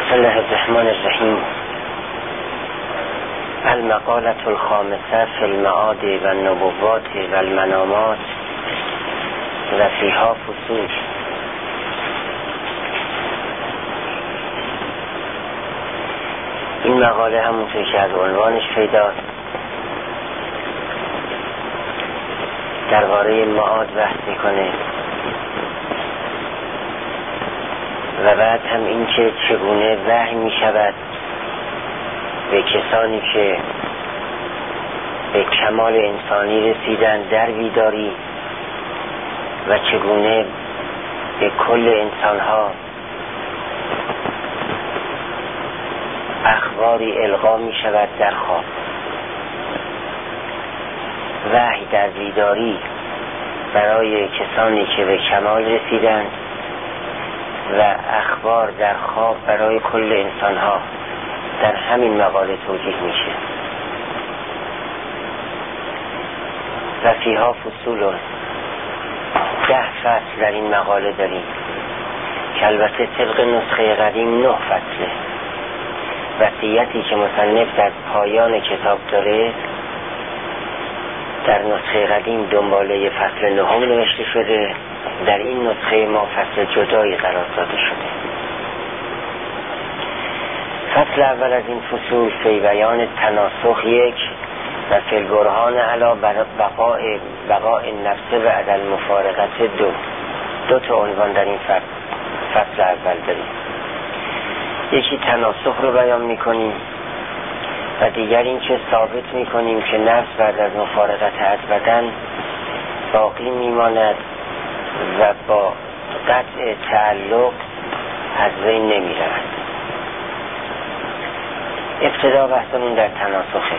بسم الله الرحمن الرحیم. المقالة الخامسة في المعاد و النبوات و المنامات و فیها فصول. این مقاله همونطور که از عنوانش پیداست درباره معاد بحث میکنه و بعد هم این که چگونه وحی می شود به کسانی که به کمال انسانی رسیدن در بیداری و چگونه به کل انسانها اخباری القا می شود در خواب. وحی در بیداری برای کسانی که به کمال رسیدن و اخبار در خواب برای کل انسانها در همین مقاله توجیه میشه. و فیها فصول، 10 فصل در این مقاله داریم که البته طبق نسخه قدیم 9 فصله. وصیتی که مصنف در پایان کتاب داره در نسخه قدیم دنباله فصل 9 نوشته شده، در این نسخه ما فصل جدایی قرار داده شده. فصل اول از این فصول فی بیان تناسخ 1 و فی البرهان علی بقاء النفس بعد المفارقت 2 تا عنوان در این فصل اول داریم. یکی تناسخ رو بیان میکنیم و دیگر این که ثابت میکنیم که نفس بعد از مفارقت از بدن باقی میماند و با قطع تعلق از بین نمیرود. ابتدا بحثمون در تناسخه.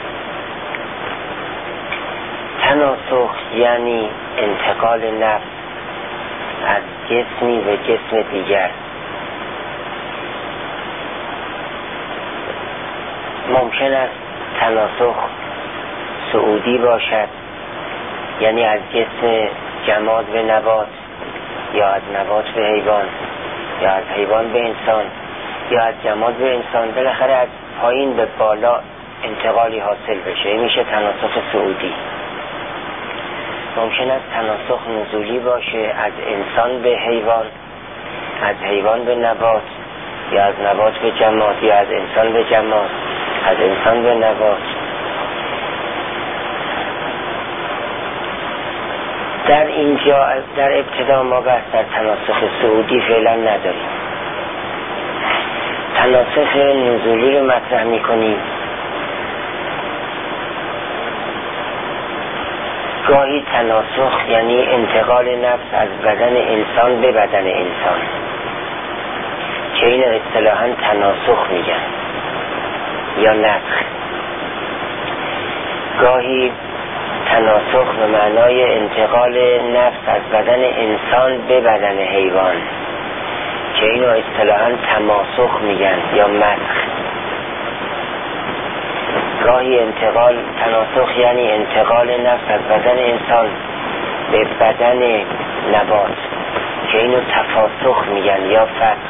تناسخ یعنی انتقال نفس از جسمی به جسم دیگر. ممکن است تناسخ صعودی باشد، یعنی از جسم جماد به نبات، یا از نبات به حیوان، یا از حیوان به انسان، یا از جماد به انسان، بالاخره از پایین به بالا انتقالی حاصل بشه. این میشه تناسخ صعودی. ممکن است تناسخ نزولی باشه، از انسان به حیوان، از حیوان به نبات، یا از نبات به جماد، یا از انسان به جماد، از انسان به نبات. در اینجا در ابتدا ما بحث در تناسخ صعودی فعلا نداریم. تناسخ نزولی رو مطرح میکنیم. گاهی تناسخ یعنی انتقال نفس از بدن انسان به بدن انسان که این اصطلاحاً تناسخ میگن یا نسخ. گاهی تناسخ به معنای انتقال نفس از بدن انسان به بدن حیوان که اینو اصطلاحاً تماسخ میگن یا مسخ. گاهی تناسخ یعنی انتقال نفس از بدن انسان به بدن نبات که اینو تفاسخ میگن یا فسخ.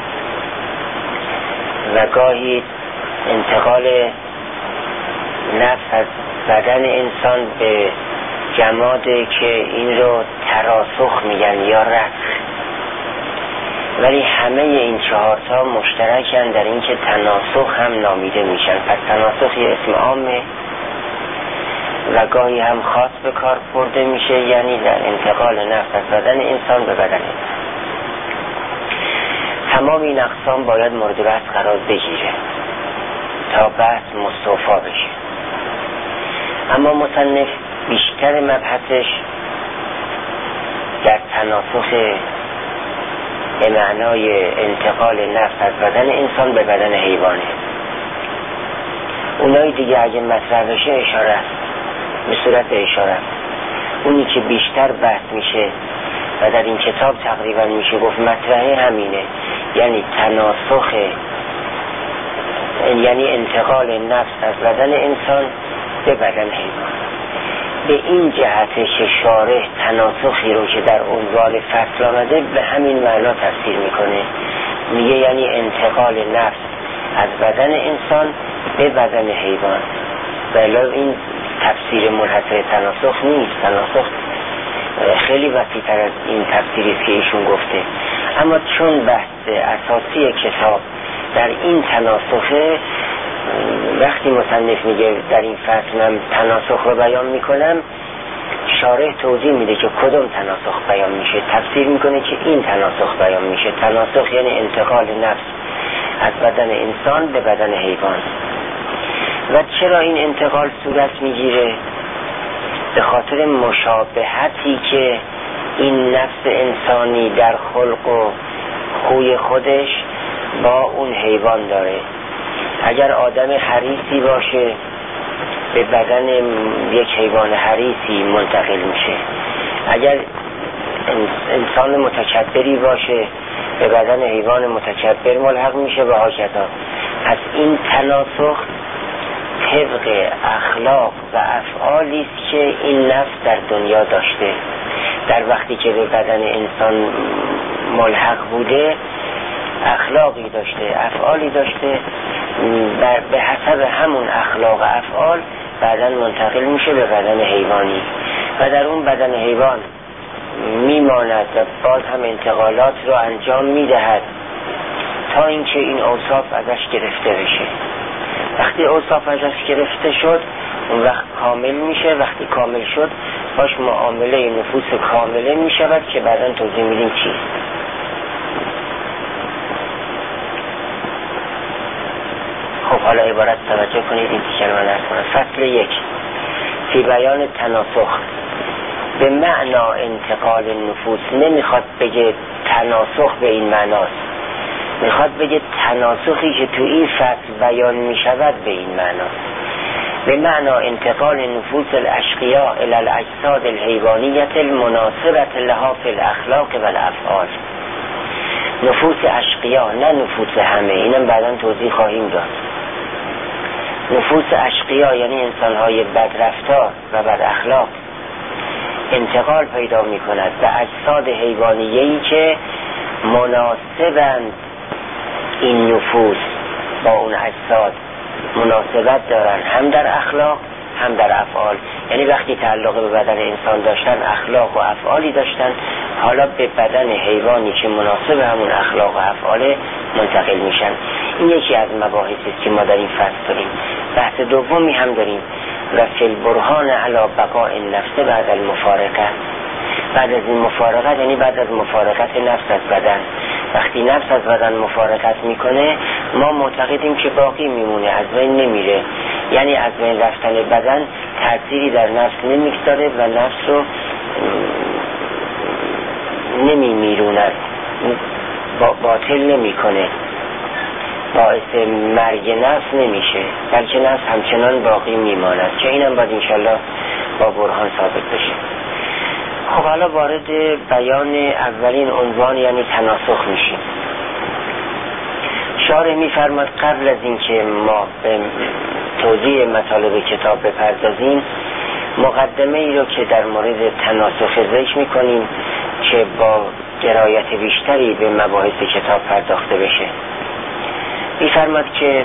و گاهی انتقال نفس از بدن انسان به جماده که این رو تراسخ میگن یا رسخ. ولی همه این 4 تا مشترکن در این که تناسخ هم نامیده میشن. پس تناسخ یه اسم عامه و گاهی هم خاص به کار برده میشه، یعنی در انتقال نفس از بدن انسان به بدن انسان. تمام این اقسام باید مورد بحث قرار بگیره تا بحث مستوفا بشه. اما مصنف بیشتر مبحثش در تناسخ به معنای انتقال نفس از بدن انسان به بدن حیوانه. اونایی دیگه اگه مطرح بشه اشاره است، به صورت اشاره. اونی که بیشتر بحث میشه و در این کتاب تقریبا میشه گفت مطرحه همینه، یعنی تناسخ، یعنی انتقال نفس از بدن انسان به بدن حیوان. به این جهت که شارح تناسخی رو که در عنوان فصل آمده به همین معنا تفسیر میکنه میگه یعنی انتقال نفس از بدن انسان به بدن حیوان. ولی این تفسیر منحصر تناسخ نیست، تناسخ خیلی وسیع‌تر از این تفسیری است که ایشون گفته. اما چون بحث اساسی کتاب در این تناسخه، وقتی مصنف میگه در این فصل من تناسخ رو بیان میکنم، شارح توضیح میده که کدوم تناسخ بیان میشه، تفسیر میکنه که این تناسخ بیان میشه. تناسخ یعنی انتقال نفس از بدن انسان به بدن حیوان. و چرا این انتقال صورت میگیره؟ به خاطر مشابهتی که این نفس انسانی در خلق و خوی خودش با اون حیوان داره. اگر آدم حریصی باشه به بدن یک حیوان حریصی منتقل میشه، اگر انسان متکبری باشه به بدن حیوان متکبر ملحق میشه و هاکذا. از این تناسخ طبق اخلاق و افعالی است که این نفس در دنیا داشته. در وقتی که به بدن انسان ملحق بوده اخلاقی داشته، افعالی داشته، به حسب همون اخلاق و افعال بعداً منتقل میشه به بدن حیوانی و در اون بدن حیوان میماند و باز هم انتقالات رو انجام میدهد تا اینکه این اوصاف ازش گرفته بشه. وقتی اوصاف ازش گرفته شد اون وقت کامل میشه. وقتی کامل شد باش معامله نفوس کامله میشود که بعداً توضیح میدیم چیست. خب حالا عبارت توجه کنید این تیکر من ارز کنم. فصل 1 فی بیان تناسخ به معنا انتقال نفوس. نمیخواد بگه تناسخ به این معناست، میخواد بگه تناسخی که تو این فصل بیان میشود به این معناست. به معنا انتقال نفوس الاشقیاء الى الاجساد الحیوانیت المناسبت لها فی الاخلاق و الافعال. نفوس اشقیاء، نه نفوس همه، اینم بعداً توضیح خواهیم داد. نفوس اشقیاء یعنی انسان‌های بدرفتار و بد اخلاق انتقال پیدا می‌کند به اجساد حیوانیه‌ای که مناسبند. این نفوس با اون اجساد مناسبت دارن، هم در اخلاق هم در افعال. یعنی وقتی تعلق به بدن انسان داشتن اخلاق و افعالی داشتن، حالا به بدن حیوانی که مناسب همون اخلاق و افعال منتقل میشن. این یکی از مباحثی است که ما در این فصل داریم. بحث دومی هم داریم و فی البرهان علی بقاء النفس بعد المفارقه. بعد از این مفارقت یعنی بعد از مفارقت نفس از بدن. وقتی نفس از بدن مفارقت میکنه ما معتقدیم که باقی میمونه، از بین نمیره. یعنی از بین رفتن بدن تأثیری در نفس نمیگذاره و نفس رو نمیمیروند، باطل نمیکنه، باعث مرگ نفس نمیشه، بلکه نفس همچنان باقی میماند که اینم باید انشالله با برهان ثابت بشه. خب حالا وارد بیان اولین عنوان یعنی تناسخ میشیم. شارح میفرماد قبل از اینکه ما به توضیح مطالب کتاب بپردازیم مقدمه ای رو که در مورد تناسخ ذکر میکنیم که با درایت بیشتری به مباحث کتاب پرداخته بشه. میفرماد که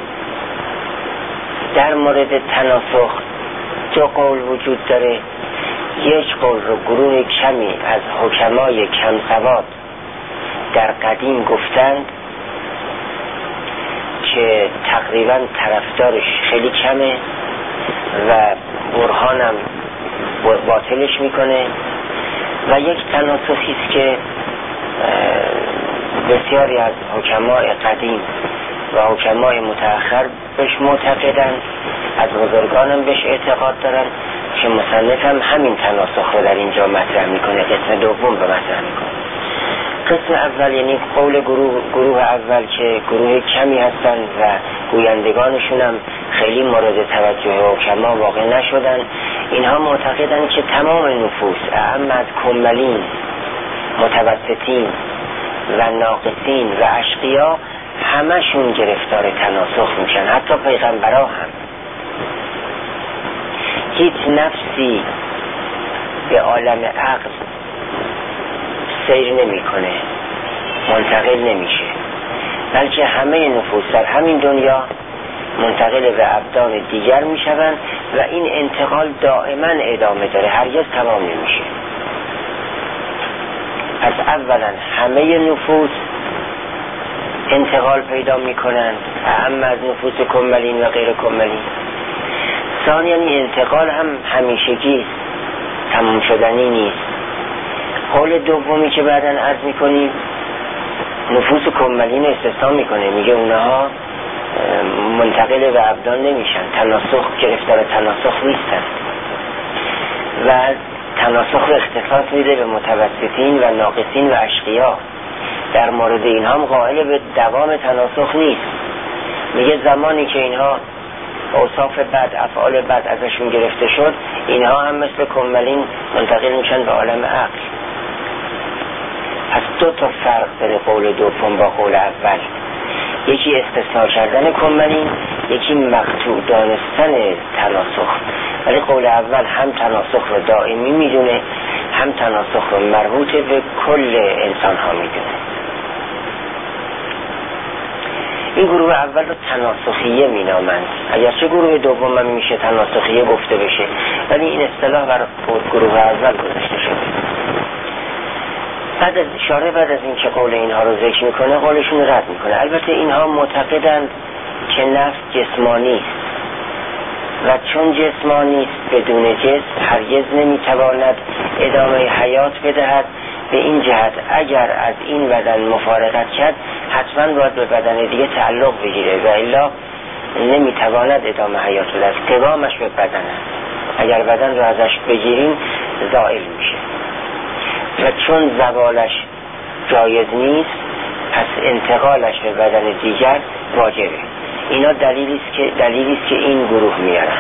در مورد تناسخ 2 قول وجود داره. یک قول رو گروه کمی از حکمای کم سواد در قدیم گفتند که تقریبا طرفدارش خیلی کمه و برهانم باطلش میکنه، و یک تناسخی است که بسیاری از حکمای قدیم و حکمای متأخر بهش معتقدن، از بزرگانم بهش اعتقاد دارن که مصنف هم همین تناسخ رو در اینجا مطرح میکنه. قسم دوم رو مطرح میکنه. قسم اول یعنی قول گروه اول که گروه کمی هستن و گویندگانشون هم خیلی مورد توجه حکما واقع نشدن. اینها معتقدن که تمام نفوس اعم از کملین، متوسطین و ناقصین و اشقیا همشون گرفتار تناسخ میشن، حتی پیغمبرها هم. هیچ نفسی به عالم عقل سیر نمیکنه، منتقل نمیشه. بلکه همه نفوس در همین دنیا منتقل به ابدان دیگر می شوند و این انتقال دائما ادامه داره، هرگز تمام نمیشه. پس اولا همه نفوس انتقال پیدا می کنند، اما از نفوس کملین و غیر کملین. ثانیا این انتقال هم همیشگی تمام شدنی نیست. قول دومی که بعداً عرض می کنیم نفوس کملین استثنا میکنه، میگه اونها منتقل به ابدان نمیشن، تناسخ گرفتار تناسخ نیستن و تناسخ رو اختصاص میده به متوسطین و ناقصین و اشقیا. در مورد اینها هم قائل به دوام تناسخ نیست. میگه زمانی که اینها اوصاف بد، افعال بد ازشون گرفته شد، اینها هم مثل کملین منتقل میشن به عالم عقل. پس دو تا فرق داره قول دوم با قول اول، یکی استثناء کردن کملین، یکی مقطوع دانستن تناسخ. ولی قول اول هم تناسخ رو دائمی میدونه، هم تناسخ رو مربوط به کل انسان ها میدونه. این گروه اول رو تناسخیه مینامند، اگرچه گروه دوم هم میشه تناسخیه گفته بشه، ولی این اصطلاح برای گروه اول گذاشته شده. بعد از اشاره بعد از این که قول اینها رو ذکر میکنه قولشون رو رد میکنه. البته اینها معتقدند که نفس جسمانی است و چون جسمانی است بدون جسم هرگز نمیتواند ادامه حیات بدهد. به این جهت اگر از این بدن مفارقت کرد حتما باید به بدن دیگه تعلق بگیره و الا نمیتواند ادامه حیات بدهد. قوامش به بدن است، اگر بدن رو ازش بگیریم زائل میشه و چون زوالش جایز نیست پس انتقالش به بدن دیگر واجبه. اینا دلیلی است که این گروه میارن.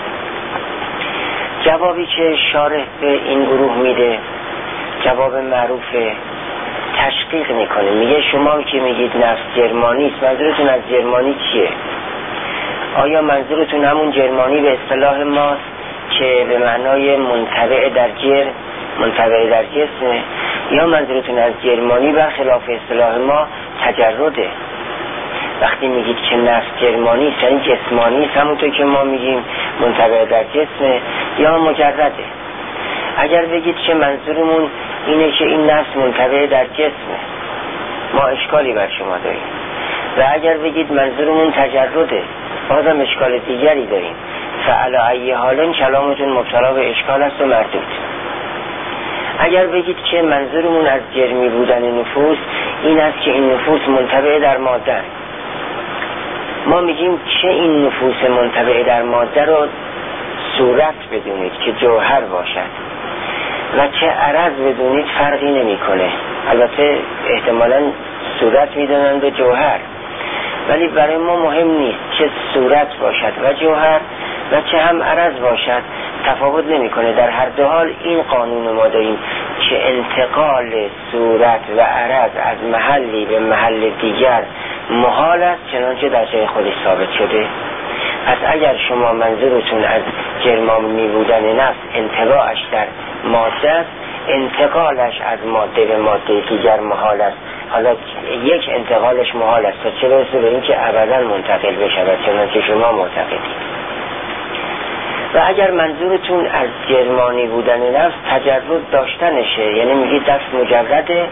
جوابی که شارح به این گروه میده جواب معروفه، تشقیق میکنه. میگه شما که میگید نفس جرمانی است، منظورتون از جرمانی چیه؟ آیا منظورتون همون جرمانی به اصطلاح ماست که به معنای منطبع در جسمه، یا منظورتون از جرمانی برخلاف اصطلاح ما تجرده؟ وقتی میگید که نفس جرمانی است یعنی جسمانی است، همونطور که ما میگیم منطبع در جسمه، یا مجرده؟ اگر بگید که منظورمون اینه که این نفس منطبع در جسمه، ما اشکالی بر شما داریم. و اگر بگید منظورمون تجرده، بازم اشکال دیگری داریم. فعلی ای حال کلامتون مبتلا به اشکال است و مردود. اگر بگید که منظورمون از جرمی بودن نفوس این است که این نفوس منطبع در ماده، ما میگیم که این نفوس منطبع در ماده رو صورت بدونید که جوهر باشد و چه عرض بدونید فرقی نمیکنه. البته احتمالاً صورت میدونن به جوهر، ولی برای ما مهم نیست چه صورت باشد و جوهر و چه هم عرض باشد، تفاوت نمیکنه. در هر دو حال این قانون ما داریم که انتقال صورت و عرض از محلی به محل دیگر محال است، چنانچه در جای خودش ثابت شده. پس اگر شما منظورتون از جرمانی بودن نفس انتقالش در ماده است، انتقالش از ماده به ماده دیگر محال است. حالا یک انتقالش محال است، چه برسه به این که ابدا منتقل بشود چنانچه شما معتقدید. و اگر منظورتون از جرمانی بودن نفس تجرد داشتنشه، یعنی میگید نفس مجرده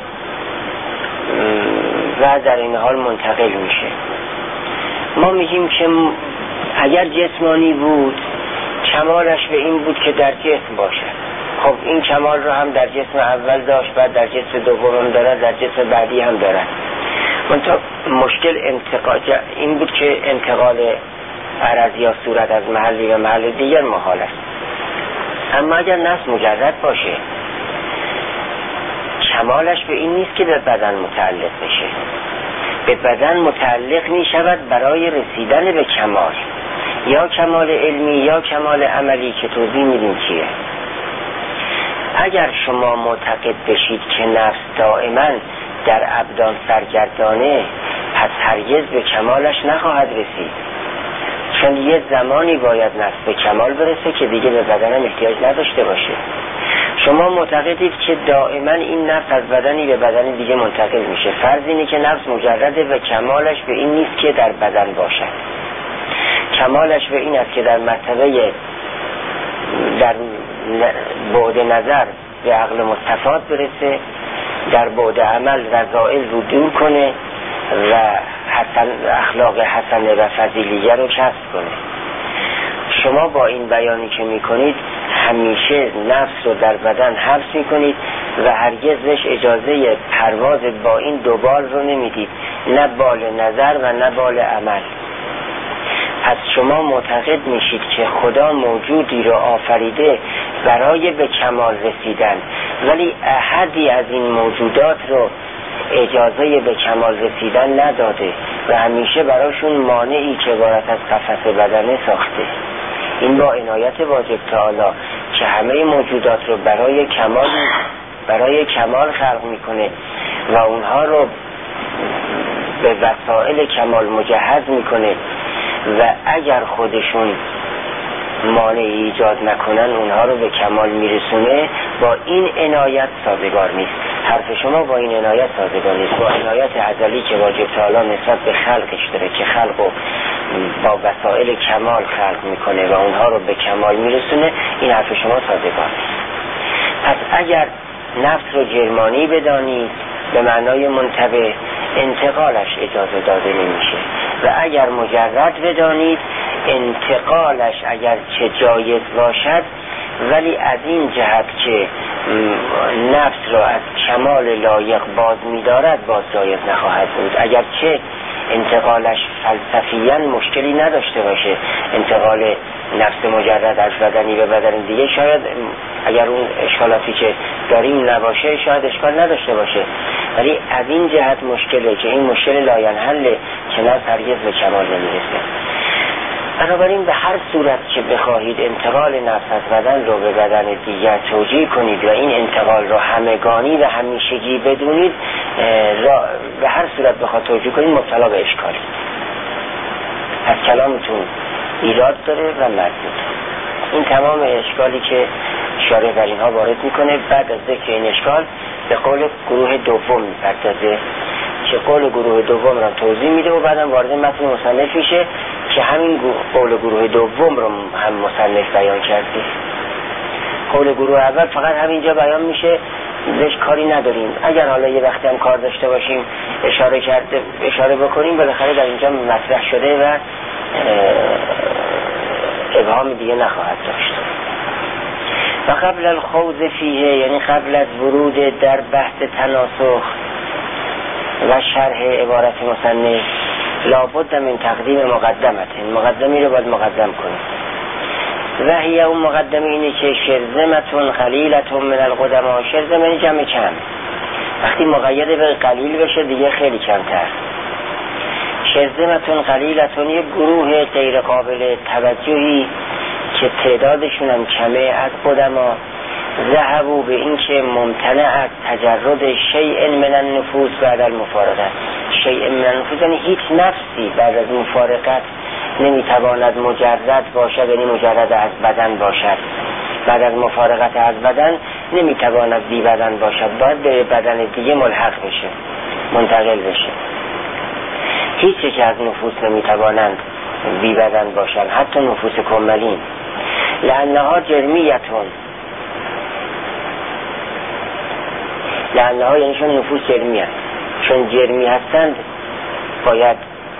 و در این حال منتقل میشه، ما میگیم که اگر جسمانی بود کمالش به این بود که در جسم باشد. خب این کمال رو هم در جسم اول داشت، بعد در جسم دوم داره، در جسم بعدی هم داره. منتها مشکل این بود که انتقال عرض یا صورت از محلی و محل دیگر محال است. اما اگر نفس مجرد باشه کمالش به این نیست که به بدن متعلق بشه، به بدن متعلق می شود برای رسیدن به کمال، یا کمال علمی یا کمال عملی که توضیح میدیم چیه. اگر شما معتقد بشید که نفس دائما در ابدان سرگردانه، پس هرگز به کمالش نخواهد رسید، چون یه زمانی باید نفس به کمال برسه که دیگه به بدنم احتیاج نداشته باشه. شما معتقدید که دائما این نفس از بدنی به بدن دیگه منتقل میشه. فرض اینه که نفس مجرده و کمالش به این نیست که در بدن باشد. کمالش به این است که در مرتبه در بعد نظر به عقل مستفاد برسه، در بعد عمل رذائل رو دور کنه و اخلاق حسنه و فضیلیه رو کسب کنه. شما با این بیانی که میکنید همیشه نفس رو در بدن حبس میکنید و هرگز بهش اجازه پرواز با این دو بال رو نمیدید، نه بال نظر و نه بال عمل. پس شما معتقد میشید که خدا موجودی رو آفریده برای به کمال رسیدن، ولی احدی از این موجودات رو اجازه به کمال رسیدن نداده و همیشه براشون مانعی که عبارت از قفس بدنه ساخته. این با عنایت واجب تعالی که همه موجودات رو برای کمال خلق میکنه و اونها رو به وسائل کمال مجهز میکنه و اگر خودشون مانعی ایجاد نکنن اونها رو به کمال میرسونه، با این عنایت سازگار نیست. حرف شما با این عنایت سازگار نیست. با عنایت ازلی که واجب تعالی نسبت به خلقش داره که خلق رو با وسائل کمال خلق میکنه و اونها رو به کمال میرسونه، این حرف شما سازگار نیست. پس اگر نفس رو جرمانی بدانید به معنای منتبه، انتقالش اجازه داده نمیشه و اگر مجرد بدانید انتقالش اگر چه جایز باشد، ولی از این جهت که نفس را از کمال لایق باز می‌دارد باز جایز نخواهد بود. اگر چه انتقالش فلسفیاً مشکلی نداشته باشه، انتقال نفس مجرد از بدنی به بدن دیگه شاید اگر اون اشکالاتی که داریم نباشه شاید اشکال نداشته باشه، ولی از این جهت مشکله که این مشکل لاینحله که نفس هرگز به کمال نمیرسه. بنابراین به هر صورت که بخواهید انتقال نفس از بدن رو به بدن دیگر توجیه کنید و این انتقال رو همگانی و همیشگی بدونید، به هر صورت بخواد توجیه کنید مبتلا به اشکالی. از کلامتون ایراد داره و مردود. این تمام اشکالی که شارح بر اینها وارد میکنه. بعد از ذکر این اشکال به قول گروه دوم میپردازه که قول گروه دوم را توضیح میده و بعدم وارد متن مصنف میشه که همین قول گروه دوم رو هم مصنف بیان کرده. قول گروه اول فقط همینجا بیان میشه، بهش کاری نداریم. اگر حالا یه وقتی هم کار داشته باشیم اشاره بکنیم، بالاخره در اینجا مطرح شده و ابهام دیگه نخواهد داشت. و قبل الخوض فیه، یعنی قبل از ورود در بحث تناسخ و شرح عبارت مصنف، لابد من تقدیم مقدمی رو باید مقدم کنیم. و هی اون مقدمه اینه که شرذمتون قلیلتون من القدما. شرذمه جمع کم، وقتی مقید به قلیل بشه دیگه خیلی کمتر. شرذمتون قلیلتون یه گروه غیر قابل توجهی که تعدادشون هم کمه از قدما، ذهبوا به این که ممتنع از تجرد شیء من النفوس بعد المفارقت. شیء من النفوس یعنی هیچ نفسی بعد از مفارقت نمیتواند مجرد باشد، یعنی مجرد از بدن باشد. بعد از مفارقت از بدن نمیتواند بی بدن باشد، باید به بدن دیگه ملحق بشه، منتقل بشه. هیچ یک از نفوس نمیتوانند بی بدن باشند، حتی نفوس کمالین. لأنها جرمیتون، لأنها یعنی چون نفوس جرمی هست، چون جرمی هستند باید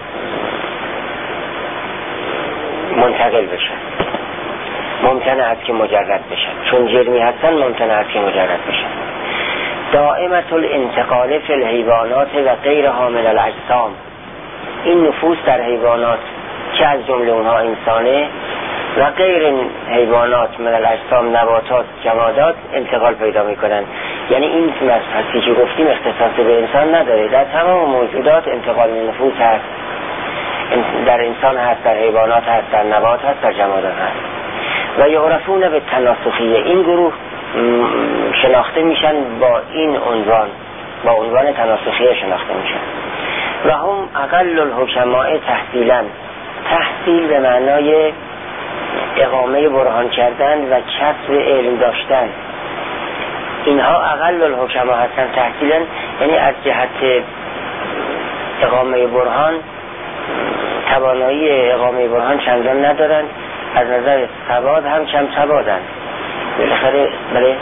منتقل بشن، ممکنه است که مجرد بشن. چون جرمی هستند ممکنه است که مجرد بشن. دائمت الانتقال فی الحیوانات و غیرها من الاجسام. این نفوس در حیوانات که از جمله اونها انسانه و غیر حیوانات من الاجسام، نباتات، جمادات انتقال پیدا میکنن. یعنی این مسئله که گفتیم اختصاص به انسان نداره، در تمام موجودات انتقال نفوس هست. در انسان هست، در حیوانات هست، در نبات هست، در جمادات هست. و یعرفون به تناسخیه. این گروه شناخته میشن با این عنوان، با عنوان تناسخیه شناخته میشن. و هم اقل الحکماء تحصیلا. تحصیل به معنای اقامه برهان کردن و کسب علم داشتن. اینها اقل الحکما هستن تحصیلا، یعنی از جهت اقامه برهان توانایی اقامه برهان چندان ندارن، از نظر سواد هم کم سوادن. بالاخره بله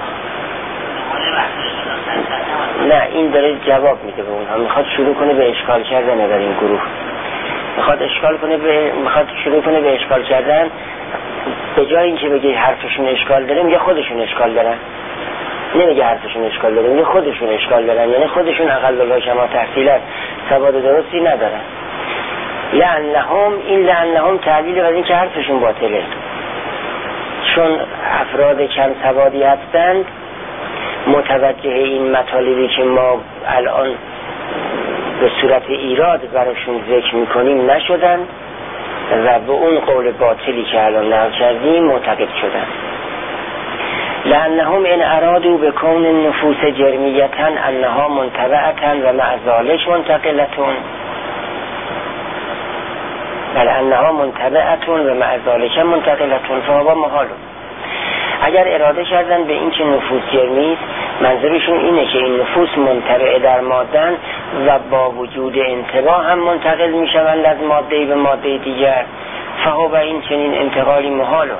نه، این داره جواب میده به اونها، میخواد شروع کنه به اشکال کردن در این گروه، میخواد شروع کنه به اشکال کردن. به جای اینکه بگه حرفشون اشکال داره میگه خودشون اشکال دارن، نمیگه حرفشون اشکال داره، میگه خودشون اشکال دارن، یعنی خودشون اقل الحکما تحصیلا سواد درستی ندارن. لعنهم تعلیل از این که حرفشون باطله، چون افراد کم سوادی هستند متوجه این مطالبی که ما الان به صورت ایراد براشون ذکر میکنیم نشدن و به اون قول باطلی که الان نقل کردیم معتقد شدن. لأنهم ان ارادوا بكون النفوس جرمیة انها منتبعة و مع ذلك منتقلة، بل انها منتبعة و مع ذلك منتقلة فهو محال. اگر اراده کردن به این که نفوس جرمی است، منظورشون اینه که این نفوس منتبع در مادن و با وجود انتباع هم منتقل میشوند از ماده به ماده دیگر، فهو این چنین انتقالی محاله.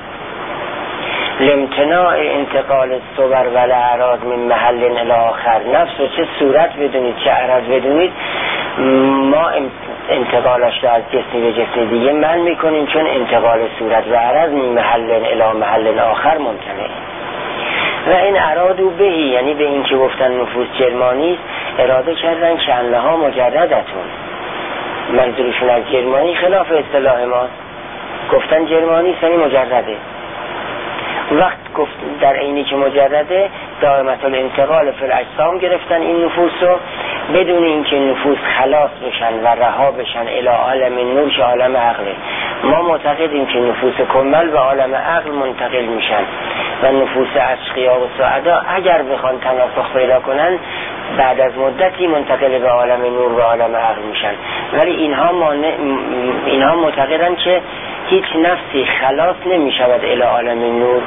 لامتناع انتقال الصور و الاعراض من محل الی آخر، نفس و چه صورت بدونید چه عرض بدونید ما انتقالش را از جسمی به جسم دیگه من میکنیم، چون انتقال صورت و عرض من محل الی محل آخر ممکنه. و این ارادو بهی، یعنی به این که گفتن نفوس جرمانی اراده کردن که انها مجردتون، منظورشون از جرمانی خلاف اصطلاح ماست، گفتن جرمانی یعنی مجرده. وقت گفت در عینی که مجرده دائمة الانتقال فی الاجسام گرفتن این نفوس رو، بدون اینکه نفوس خلاص بشن و رها بشن الی عالم نور که عالم عقله. ما معتقدیم که نفوس کمل به عالم عقل منتقل میشن و نفوس اشقیا و سعدا اگر بخوان تناسخ پیدا کنن بعد از مدتی منتقل به عالم نور و عالم عقل میشن. ولی اینها معتقدن که هیچ نفسی خلاص نمیشود الی عالم نور.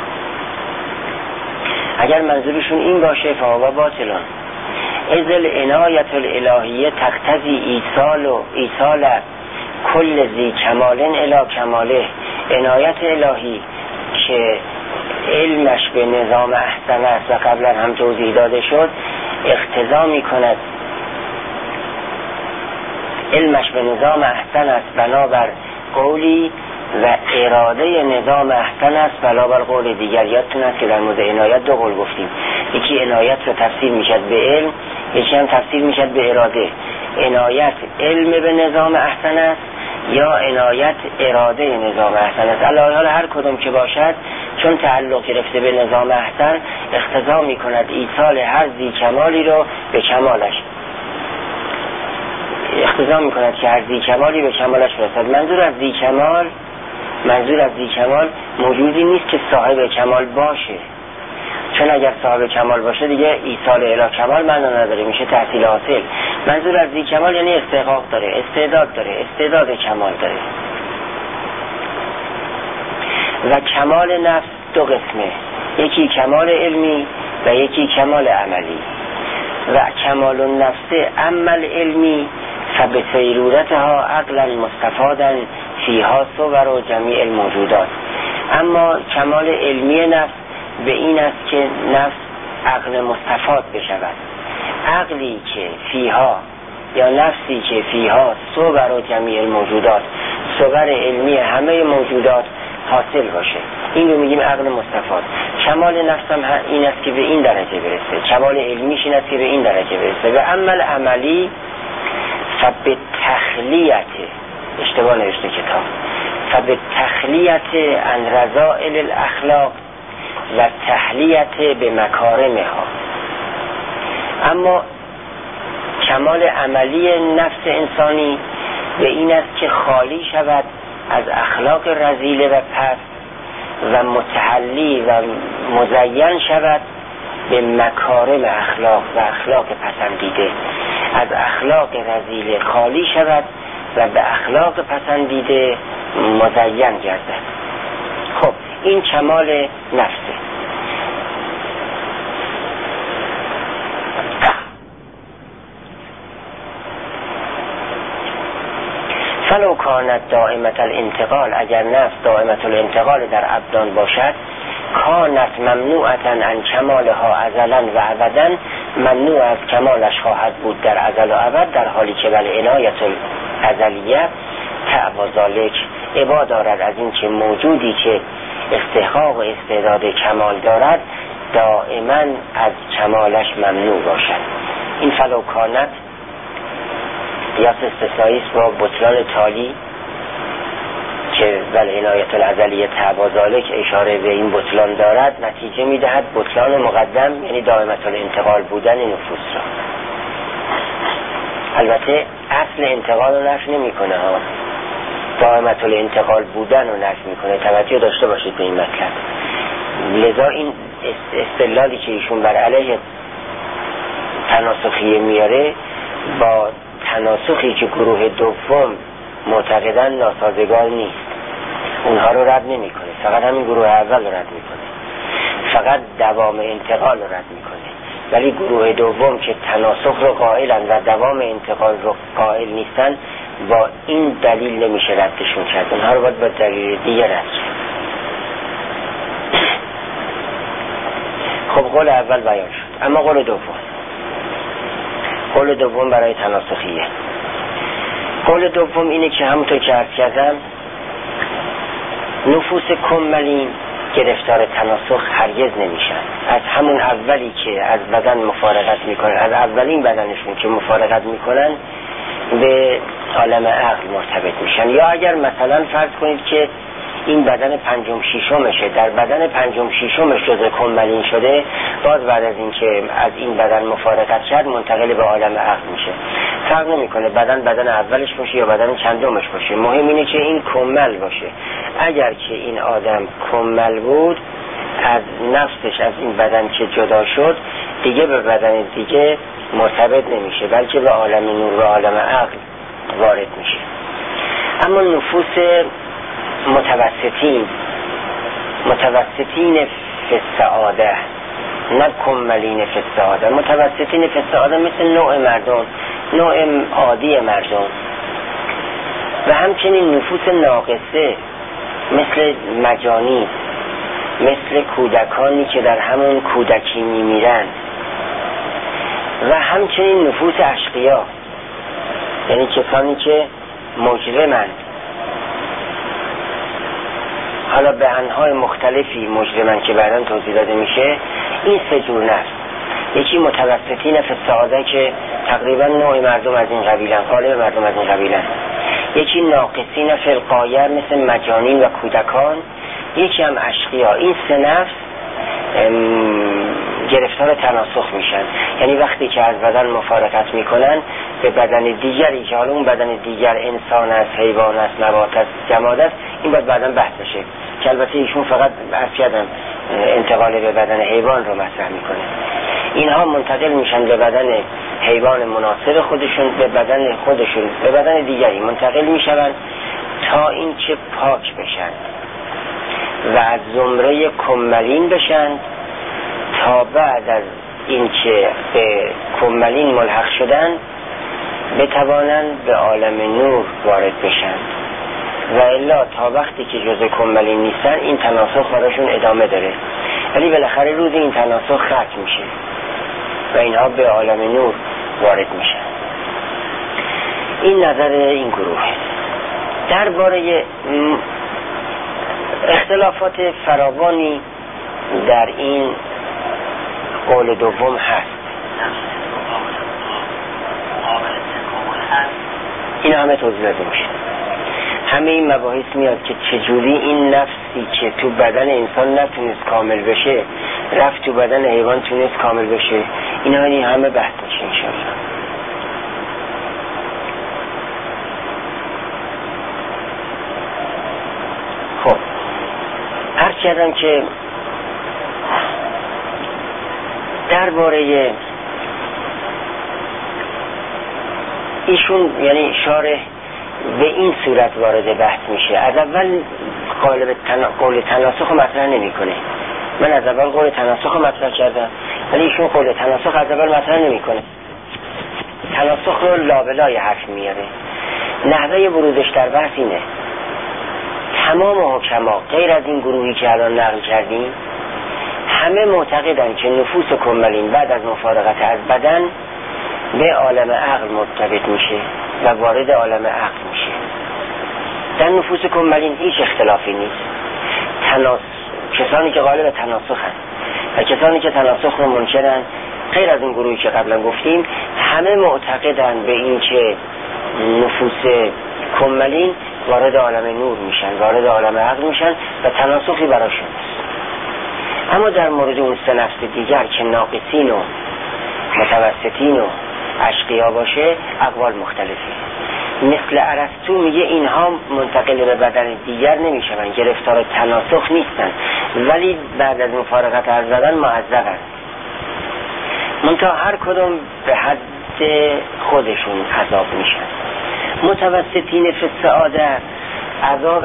اگر منظورشون این باشه فهو باطلان، اذ العنایة الالهیه تقتضی ایصال کل ذی کمال الی کماله. عنایت الهی که علمش به نظام احسن است و قبلا هم توضیح داده شد، اقتضا می کند علمش به نظام احسن است بنابر قولی و اراده نظام احسن است بنابر قول دیگر. یادتون است که در مورد عنایت دو قول گفتیم، یکی عنایت رو تفسیر میشد به علم، یکی هم تفسیر میشد به اراده. عنایت علم به نظام احسن است یا عنایت اراده نظام احسن است. علی حال هر کدوم که باشد، چون تعلق گرفته به نظام احسن اقتضا میکند ایصال هر ذی کمالی رو به کمالش، اقتضا میکند که هر ذی کمالی به کمالش برسد. منظور از ذی کمال موجودی نیست که صاحب کمال باشه، چون اگر صاحب کمال باشه دیگه ایصال الی کمال معنا نداره، میشه تحصیل حاصل. منظور از ذی کمال یعنی استحقاق داره، استعداد داره، استعداد کمال داره. و کمال نفس دو قسمه، یکی کمال علمی و یکی کمال عملی. و کمال النفس عمل علمی فبسیرورتها عقلا مستفادا فیها صور و جمیع الموجودات. اما کمال علمی نفس به این است که نفس عقل مستفاد بشود، عقلی که فیها یا نفسی که فیها صور و جمیع الموجودات، صور علمی همه موجودات حاصل باشه، این رو میگیم عقل مستفاد. کمال نفس هم این است که به این درجه برسه، کمال علمیش این است که به این درجه برسه. و عمل عملی فبالتخلیت، اشتباه نوشته کتاب، فبالتخلیت عن رذائل الاخلاق و تحلیت به مکارمها. اما کمال عملی نفس انسانی به این است که خالی شود از اخلاق رذیله و پست و متحلی و مزین شود به مکارم اخلاق و اخلاق پسندیده. از اخلاق رذیله خالی شود و به اخلاق پسندیده مزین گردد. خب این کمال نفسه. فلو کانت دائمت الانتقال، اگر نفس دائمت الانتقال در ابدان باشد، کانت ممنوعتا عن کمالها ازلا و ابدا، ممنوع از کمالش خواهد بود در ازل و ابد، در حالی که بل عنایت الازلیه تعب و ذالک، ابا دارد از این که موجودی که استحقاق و استعداد کمال دارد دائما از کمالش ممنوع باشد. این فلو کانت قیاس استثنایی است با بطلان تالی که بل عنایت الازلیه تعب و ذالک اشاره به این بطلان دارد، نتیجه میدهد بطلان مقدم یعنی دائمت الانتقال بودن نفوس را. البته اصل انتقال رو نفی نمیکنه ها، دائمت الانتقال بودن رو نفی میکنه، توجه داشته باشید به این مطلب. لذا این استدلالی که ایشون بر علیه تناسخیه میاره با تناسخی که گروه دوم معتقدن ناسازگار نیست، اونها رو رد نمیکنه، فقط همین گروه اول رو رد میکنه، فقط دوام انتقال رو رد میکنه. ولی گروه دوم که تناسخ رو قائلن و دوام انتقال رو قائل نیستن، با این دلیل نمیشه ردشون کرد، اونها رو باید با دلیل دیگه رد کرد. خب قول اول بیان شد، اما قول دوم برای تناسخیه. قول دوم اینه که همونطور که عرض کردم نفوس کملین گرفتار تناسخ هرگز نمیشن. از همون اولی که از بدن مفارقت میکنن، از اولین بدنشون که مفارقت میکنن به عالم عقل مرتبط میشن. یا اگر مثلا فرض کنید که این بدن پنجم ششمشه، در بدن پنجم ششمش جزء کملین شده، باز بعد از این که از این بدن مفارقت شد منتقل به عالم عقل میشه. فرق نمیکنه بدن اولش باشه یا بدن چندمش باشه، مهم اینه که این کمل باشه. اگر که این آدم کمل بود، از نفسش از این بدن که جدا شد دیگه به بدن دیگه مرتبط نمیشه، بلکه به عالم نور و عالم عقل وارد میشه. اما نفوس متوسطین فی السعاده، نه کملین فی السعاده، متوسطین فی السعاده مثل نوع عادی مردم، و همچنین نفوس ناقصه مثل مجانی، مثل کودکانی که در همون کودکی میمیرن، و همچنین نفوس اشقیا یعنی کسانی که مجرمند، حالا به انواع مختلفی مجرمن که بعداً توضیح داده میشه. این سه جور نفس، یکی متوسطین فی السعاده که تقریبا نوع مردم از این قبیلن، غالب مردم از این قبیلن، یکی ناقصین فی الغایه مثل مجانین و کودکان، یکی هم اشقیا. این سه نفس گرفتار تناسخ میشن، یعنی وقتی که از بدن مفارقت میکنن به بدن دیگری که حالا اون بدن دیگر انسان است، حیوان است، نبات است، جماد است، این باید بعداً بحث بشه که البته ایشون فقط عرض انتقال به بدن حیوان رو مطرح میکنه. اینها منتقل میشن به بدن حیوان مناسب خودشون، به بدن خودشون به بدن دیگری منتقل میشن تا این که پاک بشن و از زمره کملین بشن، تا بعد از این که به کملین ملحق شدن بتوانند به عالم نور وارد بشن، و الا تا وقتی که جزء کملین نیستن این تناسخ براشون ادامه داره، ولی بالاخره روز این تناسخ ختم میشه و اینها به عالم نور وارد میشن. این نظر این گروه. درباره اختلافات فراوانی در این قول دوم هست. این همه توضیح داده میشه. همه این مباحث میاد که چجوری این نفسی که تو بدن انسان نتونست کامل بشه رفت تو بدن حیوان تونست کامل بشه. این همه بحث میشه انشاءالله. خب عرض کردم که درباره ایشون یعنی شارح به این صورت وارد بحث میشه. از اول قول تناسخ رو مطرح نمی کنه. من از اول قول تناسخ رو مطرح کردم، ولی ایشون قول تناسخ از اول مطرح نمی کنه. تناسخ رو لابلای حرف میاره. نحوه بروزش در بحث اینه: تمام حکما غیر از این گروهی که الان نقل کردیم همه معتقدن که نفوس کملین بعد از مفارقت از بدن به عالم عقل مرتبط میشه و وارد عالم عقل میشه. در نفوس کملین هیچ اختلافی نیست. کسانی که غالب تناسخن و کسانی که تناسخ رو منکرن غیر از اون گروهی که قبلا گفتیم همه معتقدن به این که نفوس کملین وارد عالم نور میشن، وارد عالم عقل میشن و تناسخی براشون است. اما در مورد اون سه نفس دیگر که ناقصین و متوسطین و اشقیا باشه اقوال مختلفی. مثل ارسطو میگه اینها منتقل به بدن دیگر نمیشن، گرفتار تناسخ نیستن، ولی بعد از مفارقت از بدن معذبن. منتها هر کدوم به حد خودشون عذاب میشن. متوسطین فی السعاده عذاب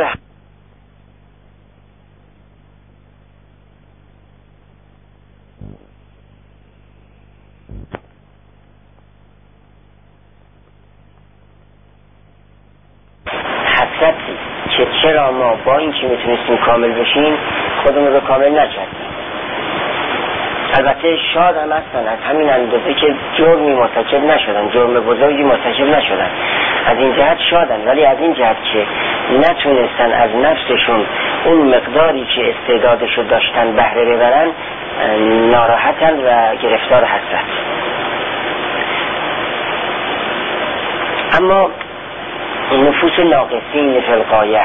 حسرتی که چرا ما با این که میتونستیم کامل بشیم خودمون رو کامل نکردیم. البته شاد هم هستن از همین اندازه که جرمی مرتکب نشدن، جرم بزرگی مرتکب نشدن، از این جهت شادن، ولی از این جهت که نتونستن از نفسشون اون مقداری که استعدادشو داشتن بهره ببرن ناراحتن و گرفتار حسرت. اما نفوس ناقصین فی الغایه،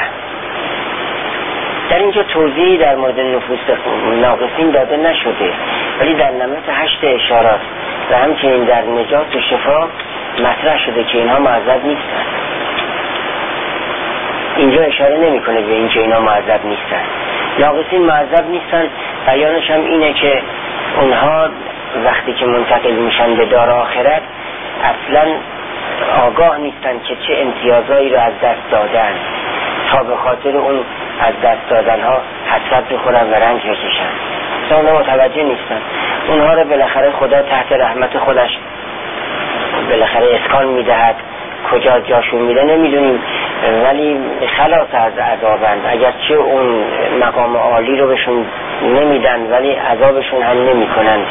در اینجا توضیحی در مورد نفوس ناقصین داده نشده، ولی در نمط 8 اشارات و همچنین در نجات و شفا مطرح شده که اینها معذب نیستن. اینجا اشاره نمیکنه به اینکه اینها معذب نیستن. ناقصین معذب نیستن، بیانش هم اینه که اونها وقتی که منتقل میشن به دار آخرت اصلا آگاه نیستن که چه امتیازایی رو از دست دادن تا به خاطر اون از دست دادن ها حسرت بخورن و رنج بکشن. اونها متوجه نیستن. اونها رو بالاخره خدا تحت رحمت خودش بالاخره اسکان میدهد، کجا جاشون میده نمیدونیم، ولی خلاص از عذابند. اگرچه اون مقام عالی رو بهشون نمیدن ولی عذابشون هم نمیکنن.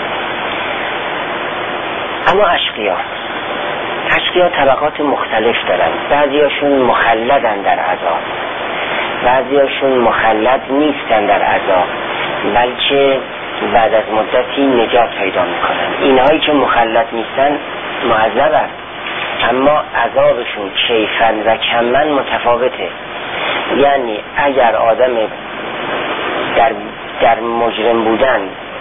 اما اشقیا طبقات مختلف دارن. بعضیاشون مخلدن در عذاب، بعضیاشون مخلد نیستن در عذاب، بلکه بعد از مدتی نجات پیدا میکنن. اینهایی که مخلد نیستن معذبن، اما عذابشون کیفن و کمن متفاوته. یعنی اگر آدم در مجرم بودن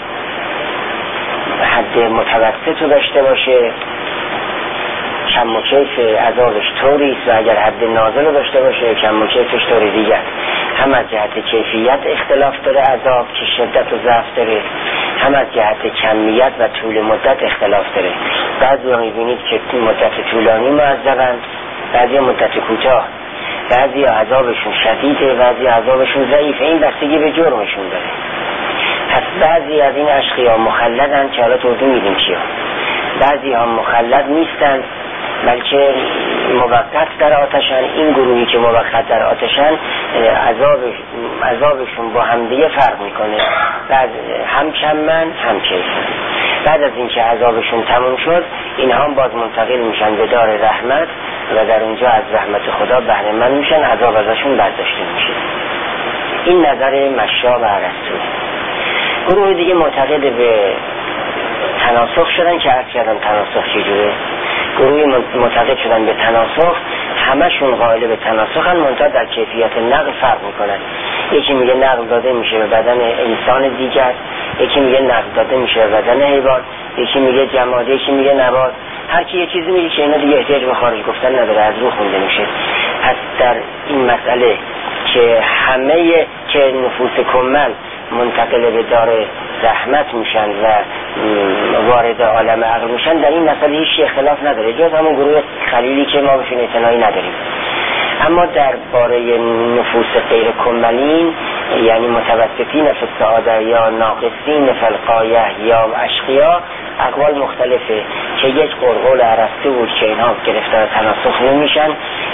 حد متوسط رو داشته باشه کم و کیف عذابش طوریست، و اگر حد نازل رو داشته باشه کم و کیفش طوری دیگر. هم از جهت کیفیت اختلاف داره عذاب که شدت و ضعف داره، هم از جهت کمیت و طول مدت اختلاف داره. بعضی ها میبینید که مدت طولانی معذبند، بعضی مدت کوتاه، بعضی عذابشون شدیده، بعضی عذابشون ضعیفه. این بستگی به جرمشون داره. پس بعضی از این اشقیا مخلدن که حالا توضیح میدیم چیا. بعضی ها مخلد نیستن بلکه موقت در آتشن. این گروهی که موقت در آتشن عذابشون با همدیگه فرق میکنه، بعد هم کمن هم کیفن. بعد از اینکه عذابشون تموم شد اینها هم باز منتقل میشن به دار رحمت و در اونجا از رحمت خدا بهره مند میشن، عذاب ازشون برداشته میشه. این نظر مشا و ارسطو. گروه دیگه معتقد به تناسخ شدن که عرض کردم تناسخ چجوره. گروهی معتقد شدن به تناسخ، همشون قائل به تناسخن، منتها در کیفیت نقل فرق میکنن. یکی میگه نقل داده میشه به بدن انسان دیگر، یکی میگه نقل داده میشه به بدن حیوان، یکی میگه جماد، یکی میگه نبات. هر کی یه چیزی میگه که اینا دیگه احتیاج به خارج گفتن نداره، از رو خونده میشه. پس در این مسئله که همه که نفوس کمل منتقل به دار رحمت میشن و وارد عالم عقل میشن، در این مسئله هیچ اختلاف نداره، جز همون گروه خلیلی که ما بهشون اعتنایی نداریم. اما در باره نفوس غیر کملین، یعنی متوسطین فی السعاده یا ناقصین فی الغایه یا اشقیا، اقوال مختلفه که یک قول ارسطو بود که اینها گرفتار تناسخ نمیشن،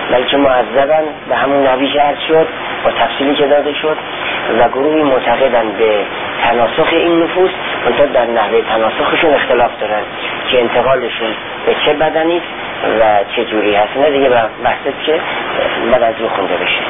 بلکه معذبن به همون نویش عرض شد با تفصیلی که داده شد. و گروهی معتقدن به تناسخ این نفوس، منتها در نحوه تناسخشون اختلاف دارن که انتقالشون به چه بدنی و چه جوری هست. نه دیگه بحثت که بعد از رو خونده بشه.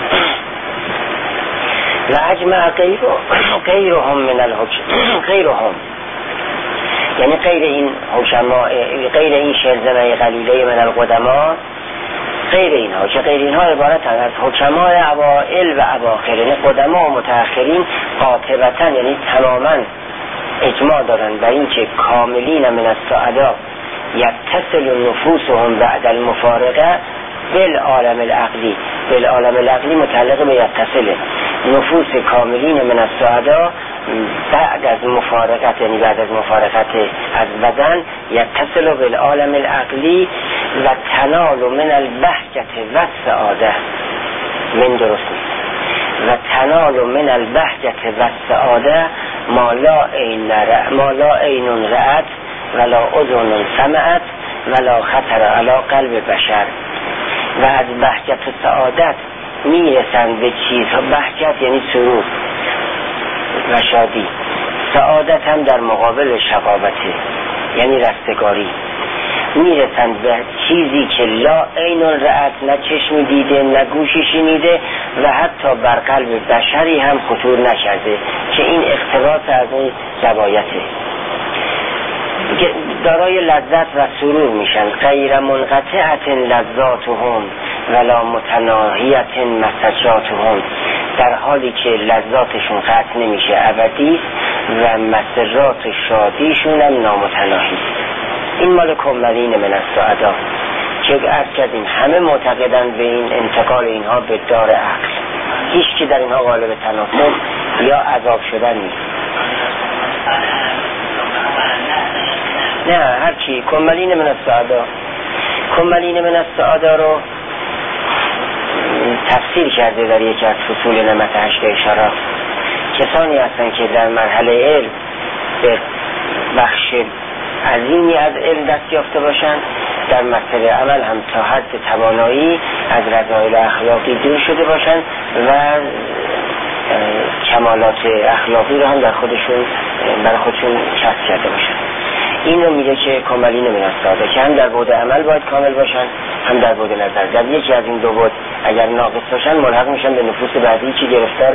و اجمع غیرهم من الحکم، غیرهم یعنی غیر این حکما، غیر این شرذمه قلیله من القدما، غیر اینها که غیر اینها عبارت از حکمای اوائل و اواخر، یعنی قدما و متأخرین قاطبتا، یعنی تماما اجماع دارن بر این که کاملین من السعدا یتصل نفوسهم بعد المفارقه بالعالم العقلی. بالعالم العقلی متعلق به یتصل، نفوس کاملین من السعدا بعد از مفارقت، یعنی بعد از مفارقت از بدن، یتصل بالعالم العقلی و تنال من البهجت و السعاده من درست نیست. و تنال من البهجت و السعاده ما لا عین رأت ولا اذن سمعت ولا خطر علی قلب بشر. و از بهجت و سعادت میرسند به چیزها. بهجت یعنی سرور و شادی، سعادت هم در مقابل شقاوته یعنی رستگاری. میرسند به چیزی که لا عین رأت، نه چشمی دیده نه گوشی شنیده و حتی بر قلب بشری هم خطور نکرده، که این اقتباس از اون زوایته. دارای لذت و سرور میشن. غیر منقطعت لذاتهم ولا متناهیت مسجاتهم، در حالی که لذاتشون قطع نمیشه، ابدی، و مسرات شادیشون هم نامتناهی. این مال کمالین من السعدا که عرض کردیم همه معتقدن به این انتقال اینها به دار عقل. هیچ که در اینها قالب تناسخ یا عذاب شدن نیست. نه، هر کی کمالین من السعدا. کمالین من السعدا رو تفسیر کرده در یکی از فصول نعمت هشت اشارات. کسانی هستن که در مرحله علم به بخش عظیمی از علم دست یافته باشن، در مسئله عمل هم تا حد توانایی از رذایل اخلاقی دور شده باشن و کمالات اخلاقی رو هم در خودشون برای خودشون کسب کرده باشن. این رو میگه که کاملین من السعاده، که هم در بعد عمل باید کامل باشن، هم در بعد نظر. در یکی از این دو بعد اگر ناقص باشن ملحق میشن به نفوس بعدی که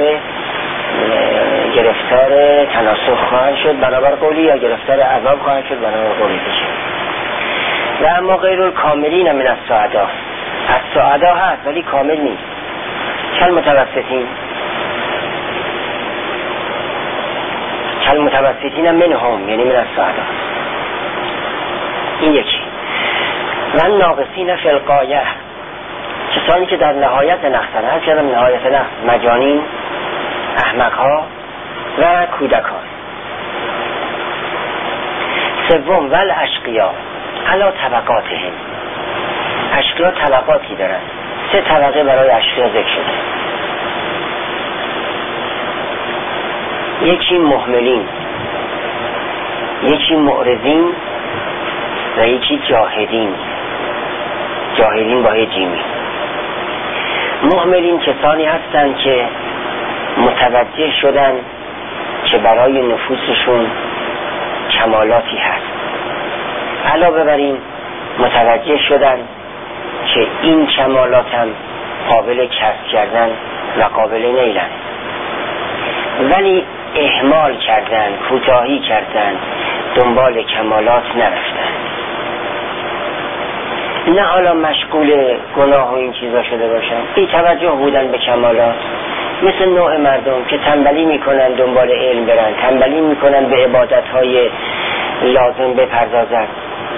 گرفتار تناسخ خواهند شد بنابر قولی، یا گرفتار عذاب خواهند شد بنابر قولی بشه. و اما غیر الکاملین من السعاده، السعاده هست ولی کامل نیست. کل متوسطین منهم یعنی من السعاده. این یکی. و ناقصین فی الغایه، کسانی که در نهایت نقصن هست، که در نهایت نقص مجانین، احمقها و کودکان. سوم ول اشقیا علا طبقاتهم، اشقیا طبقاتی دارن. 3 طبقه برای اشقیا ذکر شده. یکی مهملین، یکی معرضین و یکی جاهدین. جاهدین با جیمی. مهملین کسانی هستند که متوجه شدن که برای نفوسشون کمالاتی هست، علاوه بر این متوجه شدن که این کمالات هم قابل کسب کردن و قابل نیلن، ولی اهمال کردن، کوتاهی کردن، دنبال کمالات نرفتن. نه حالا مشغول گناه و این چیزا شده باشن، بی توجه بودن به کمالات، مثل نوع مردم که تنبلی میکنن دنبال علم برن، تنبلی میکنن به عبادتهای لازم بپردازن.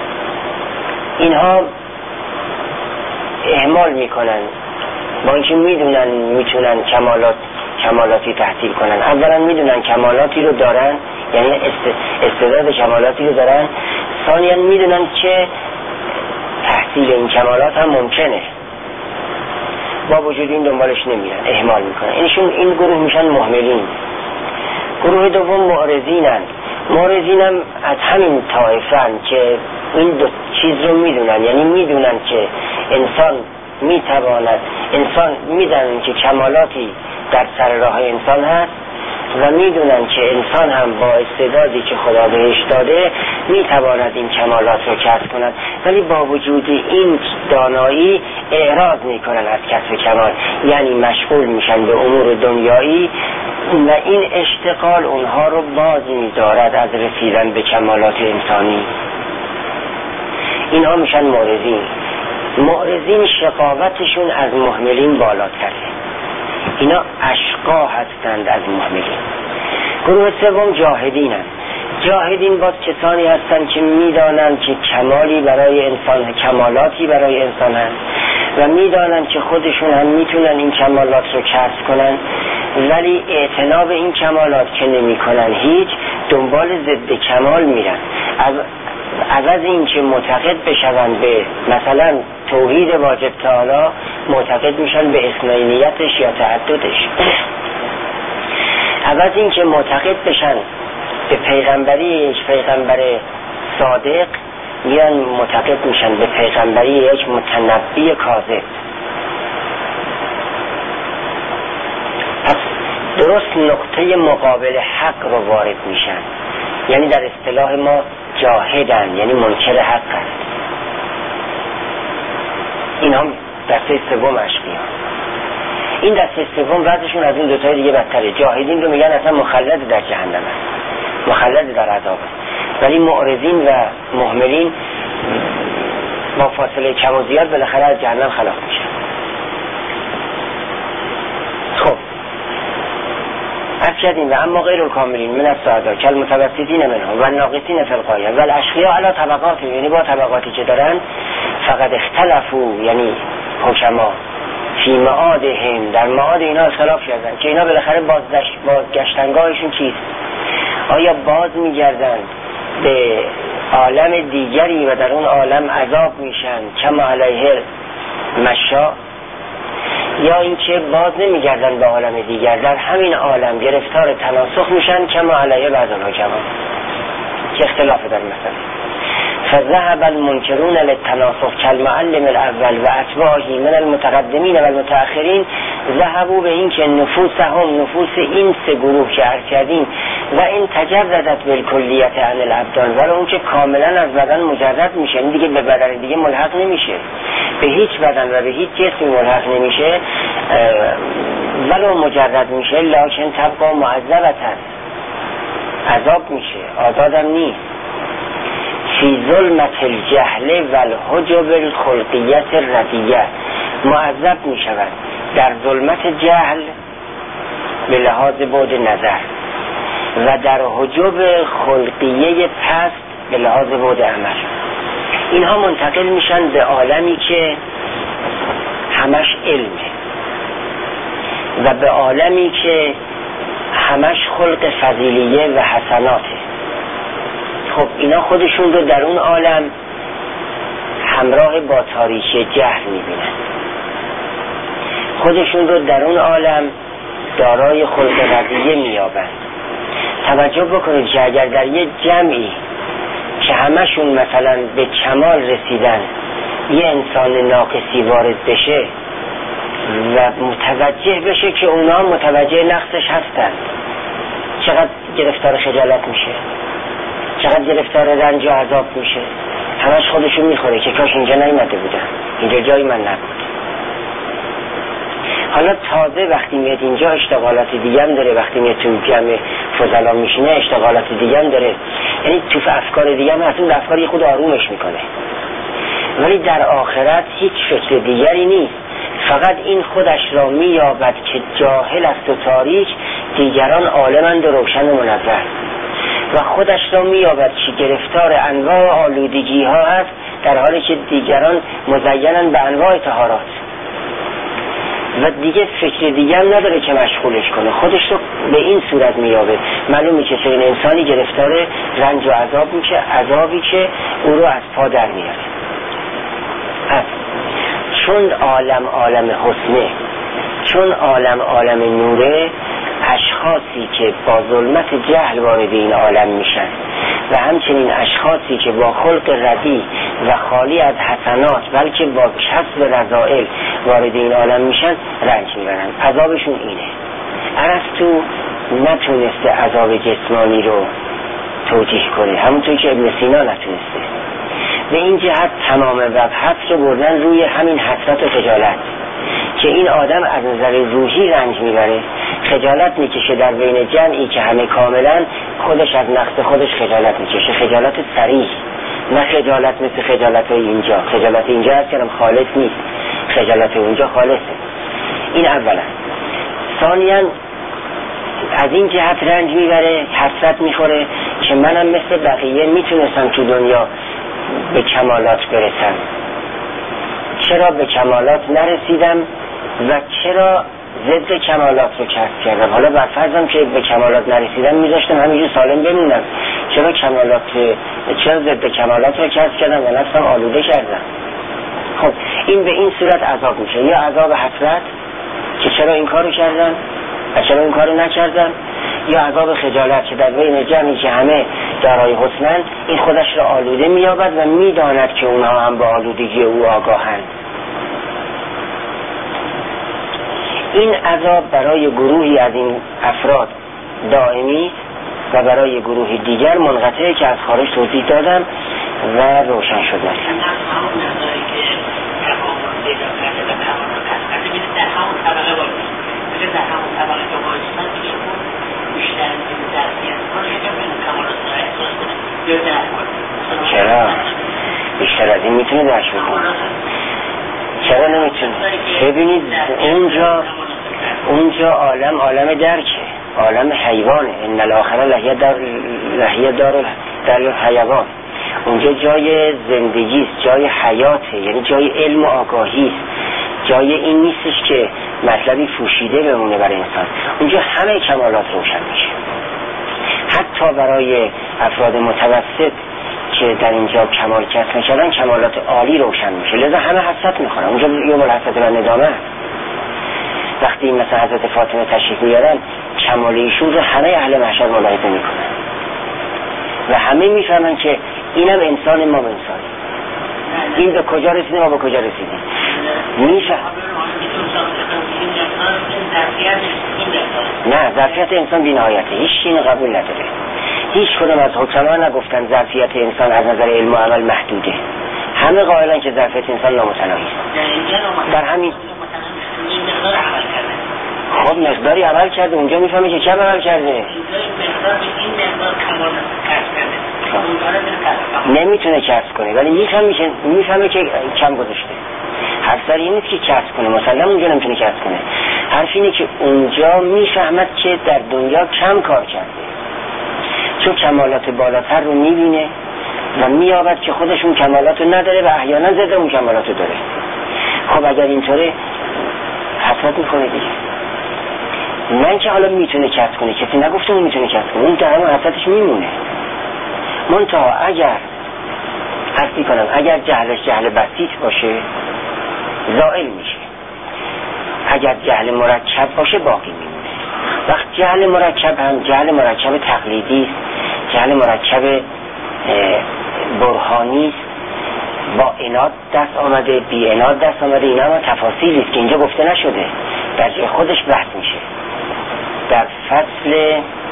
اینها اهمال میکنن با اینکه میدونن میتونن کمالاتی تحصیل کنن. اولا میدونن کمالاتی رو دارن، یعنی استعداد کمالاتی رو دارن. ثانیا میدونن که تحصیل این کمالات هم ممکنه، با وجود این دنبالش نمیرن، اهمال میکنن. این گروه میشن مهملین. گروه دوم معرضینن. معرضینم از همین طایفن که این دو چیز رو میدونن، یعنی میدونن که انسان میتواند انسان میدانند که کمالاتی در سر راه انسان هست و میدونن که انسان هم با استعدادی که خدا بهش داده میتواند این کمالات رو کسب کند، ولی با وجود این دانایی اعراض میکنن از کسب کمال، یعنی مشغول میشن به امور دنیایی و این اشتغال اونها رو باز می‌دارد از رسیدن به کمالات انسانی. اینها میشن معرضین. معرضین شقاوتشون از مهملین بالاتره، اینا اشقا هستند از مهملین. گروه سوم جاهدینند. جاهدین باز کسانی هستند که میدانند که کمالی برای انسان، کمالاتی برای انسان هست و میدانند که خودشون هم میتونن این کمالات رو کسب کنن، ولی اعتنا به این کمالات که نمی کنن، هیچ دنبال ضد کمال میرن. عوض این که معتقد بشون به مثلا توحید واجب تعالی، معتقد میشن به اثنینیتش یا تعددش. عوض این که معتقد بشن به پیغمبری یک پیغمبر صادق، میان معتقد میشن به پیغمبری یک متنبی کاذب. پس درست نقطه مقابل حق رو وارد میشن، یعنی در اصطلاح ما جاهدن، یعنی منکر حق هست. این هم دسته سوم اشقیان. این دسته سوم وضعشون از این دوتای دیگه بدتره. جاهدین رو میگن اصلا مخلد در جهنم است، مخلد در عذاب است، ولی معرضین و مهملین با فاصله کم و زیاد بالاخره از جهنم خلاص میشن. خب از کردیم و اما غیر الکاملین من السعداء کالمتوسطین منهم و الناقصین فی الغایه و الاشقیاء علی طبقات، یعنی با طبقاتی که دارن. فقد اختلفوا، یعنی حکما، فی معادهم، در معاد اینا اختلاف کردن که اینا بالاخره بازگشتنگاهشون چیست؟ آیا باز میگردن به عالم دیگری و در اون عالم عذاب میشن کما علیه مشا، یا اینکه باز نمیگردن به عالم دیگر، در همین عالم گرفتار تناسخ میشن کما علیه بعض الحکما، که اختلاف در مثلا. فذهب المنکرون للتناسخ كالمعلم الاول و اتباعه من المتقدمین و المتأخرین، ذهبوا به این که نفوسهم، نفوس این سه گروه که عرض کردیم، و این تجردت بالکلیت عن الابدان، ولی اون که کاملا از بدن مجرد میشه، این دیگه به بدن دیگه ملحق نمیشه، به هیچ بدن و به هیچ جسمی ملحق نمیشه، ولو مجرد میشه لکن تبقى معذبتا، عذاب میشه، آزادم نیست. فی ظلمت الجهل و الحجب الخلقیت الردیه، معذب می شود در ظلمت جهل به لحاظ بعد نظر و در حجب خلقیه پست به لحاظ بعد عمل. اینها منتقل میشن به عالمی که همش علمه و به عالمی که همش خلق فضیلیه و حسناته. خب اینا خودشون رو در اون عالم همراه با تاریکی جهل میبینن، خودشون رو در اون عالم دارای خلق رضیه میابند. توجه بکنید که اگر در یه جمعی که همشون مثلا به کمال رسیدن یه انسان ناقصی وارد بشه و متوجه بشه که اونا متوجه نقصش هستن، چقدر گرفتار خجالت میشه، چقدر گرفتار رنج و عذاب میشه، همش خودشون میخوره که کاش اینجا نیامده بودن، اینجا جای من نبود. حالا تازه وقتی میاد اینجا اشتغالات دیگه هم داره، وقتی میاد تو جمع فضلا میشینه اشتغالات دیگه هم داره، یعنی تو افکار دیگه هم اصلا افکار خود آرومش میکنه، ولی در آخرت هیچ فکر دیگری نیست، فقط این خودش را مییابد که جاهل است و تاریک، دیگران عالمند و روشن و منور، و خودش را مییابد که گرفتار انواع آلودگی ها است، در حالی که دیگران مزینن به انواع طهارات، و دیگه فکر دیگه هم نداره که مشغولش کنه، خودش رو به این صورت مییابه. معلومه که این انسانی گرفتار رنج و عذاب میشه، عذابی که او رو از پا در میاره. چون عالم حسنه، چون عالم نوره، اشخاصی که با ظلمت جهل وارد این عالم میشن و همچنین اشخاصی که با خلق ردی و خالی از حسنات بلکه با کسب رذائل وارد این عالم میشن رنج میبرن. عذابشون اینه. ارسطو نتونسته عذاب جسمانی رو توجیه کنه، همونطور که ابن سینا نتونسته. به این جهت تمام وقت رو بردن روی همین حسرت و خجالت که این آدم از نظر روحی رنج میبره، خجالت میکشه در بین جمعی که همه کاملا، خودش از نقص خودش خجالت میکشه، خجالت صریح، نه خجالت مثل خجالت اینجا. خجالت اینجا هست که خالص نیست، خجالت اونجا خالصه. این اولا. ثانیاً از این جهت رنج میبره، حسرت میخوره که منم مثل بقیه میتونستم تو دنیا به کمالات برسم، چرا به کمالات نرسیدم و چرا ضد کمالات رو کسب کردم. حالا بر فرضم که به کمالات نرسیدم میذاشتم همینجور سالم بمونم، چرا ضد کمالات رو کسب کردم و نفسم آلوده کردم. خب این به این صورت عذاب میشه، یا عذاب حسرت که چرا این کارو کردم و چرا این کارو نکردم، یا عذاب خجالت که در بین جمعی که همه دارای حسنند این خودش را آلوده مییابد و میداند که اونها هم با آلودگی او آگاهند. این عذاب برای گروهی از این افراد دائمی و برای گروه دیگر منقطعه که از خارج توضیح دادم و روشن شد. چرا؟ بیشتر از این میتونه درش بکنه؟ چرا نمیتونه؟ ببینید اونجا عالم درکه، عالم حیوانه. ان الاخره لهیه دار الحیوان. اونجا جای زندگی است، جای حیاته، یعنی جای علم و آگاهی است، جای این نیستش که مطلبی پوشیده بمونه برای انسان. اونجا همه کمالات روشن میشه، حتی برای افراد متوسط که در اینجا کمال کسب می‌کردن کمالات عالی روشن میشه، لذا همه حسرت میخورن. اونجا یوم الحسرت و ندامه. وقتی مثلا حضرت فاطمه تشریف میارن کمال ایشون رو همه اهل محشر ملاحظه میکنن و همه میفهمن که اینم انسان، ما انسان. این به کجا رسیدیم، ما به کجا رسیدیم. نه، ظرفیت انسان بی‌نهایته، هیچ چیزی قبول نداره. هیچ کدوم از حکما نگفتن ظرفیت انسان از نظر علم و عمل محدوده. همه قائلن که ظرفیت انسان نامتناهی است. در همین خب مقداری عمل کرده، اونجا میفهمه که کم عمل کرده، نمیتونه کسب کنه، ولی میفهمه که کم گذاشته. حرف سر این نیست که کسب کنه، مثلا اونجا نمیتونه کسب کنه. حرف اینه که اونجا میفهمد که در دنیا کم کار کرده، چون کمالات بالاتر رو میبینه و میابد که خودشون کمالات رو نداره و احیانا ضد اون کمالات رو داره. خب اگر اینطوره حسرت میکنه دیگه. من که حالا میتونه کسب کنه، کسی نگفته اون میتونه کسب کنه، اون در همون حسرتش میمونه. منتها اگر جهلش جهل بسیط باشه زائل میشه، اگر جهل مرکب باشه باقی میمونه. وقت جهل مرکب هم جهل مرکب تقلیدی است، جهل مرکب برهانی است، با عناد دست آمده، بی عناد دست آمده، اینا هم تفاصیلی است که اینجا گفته نشده، در جای خودش بحث میشه. در فصل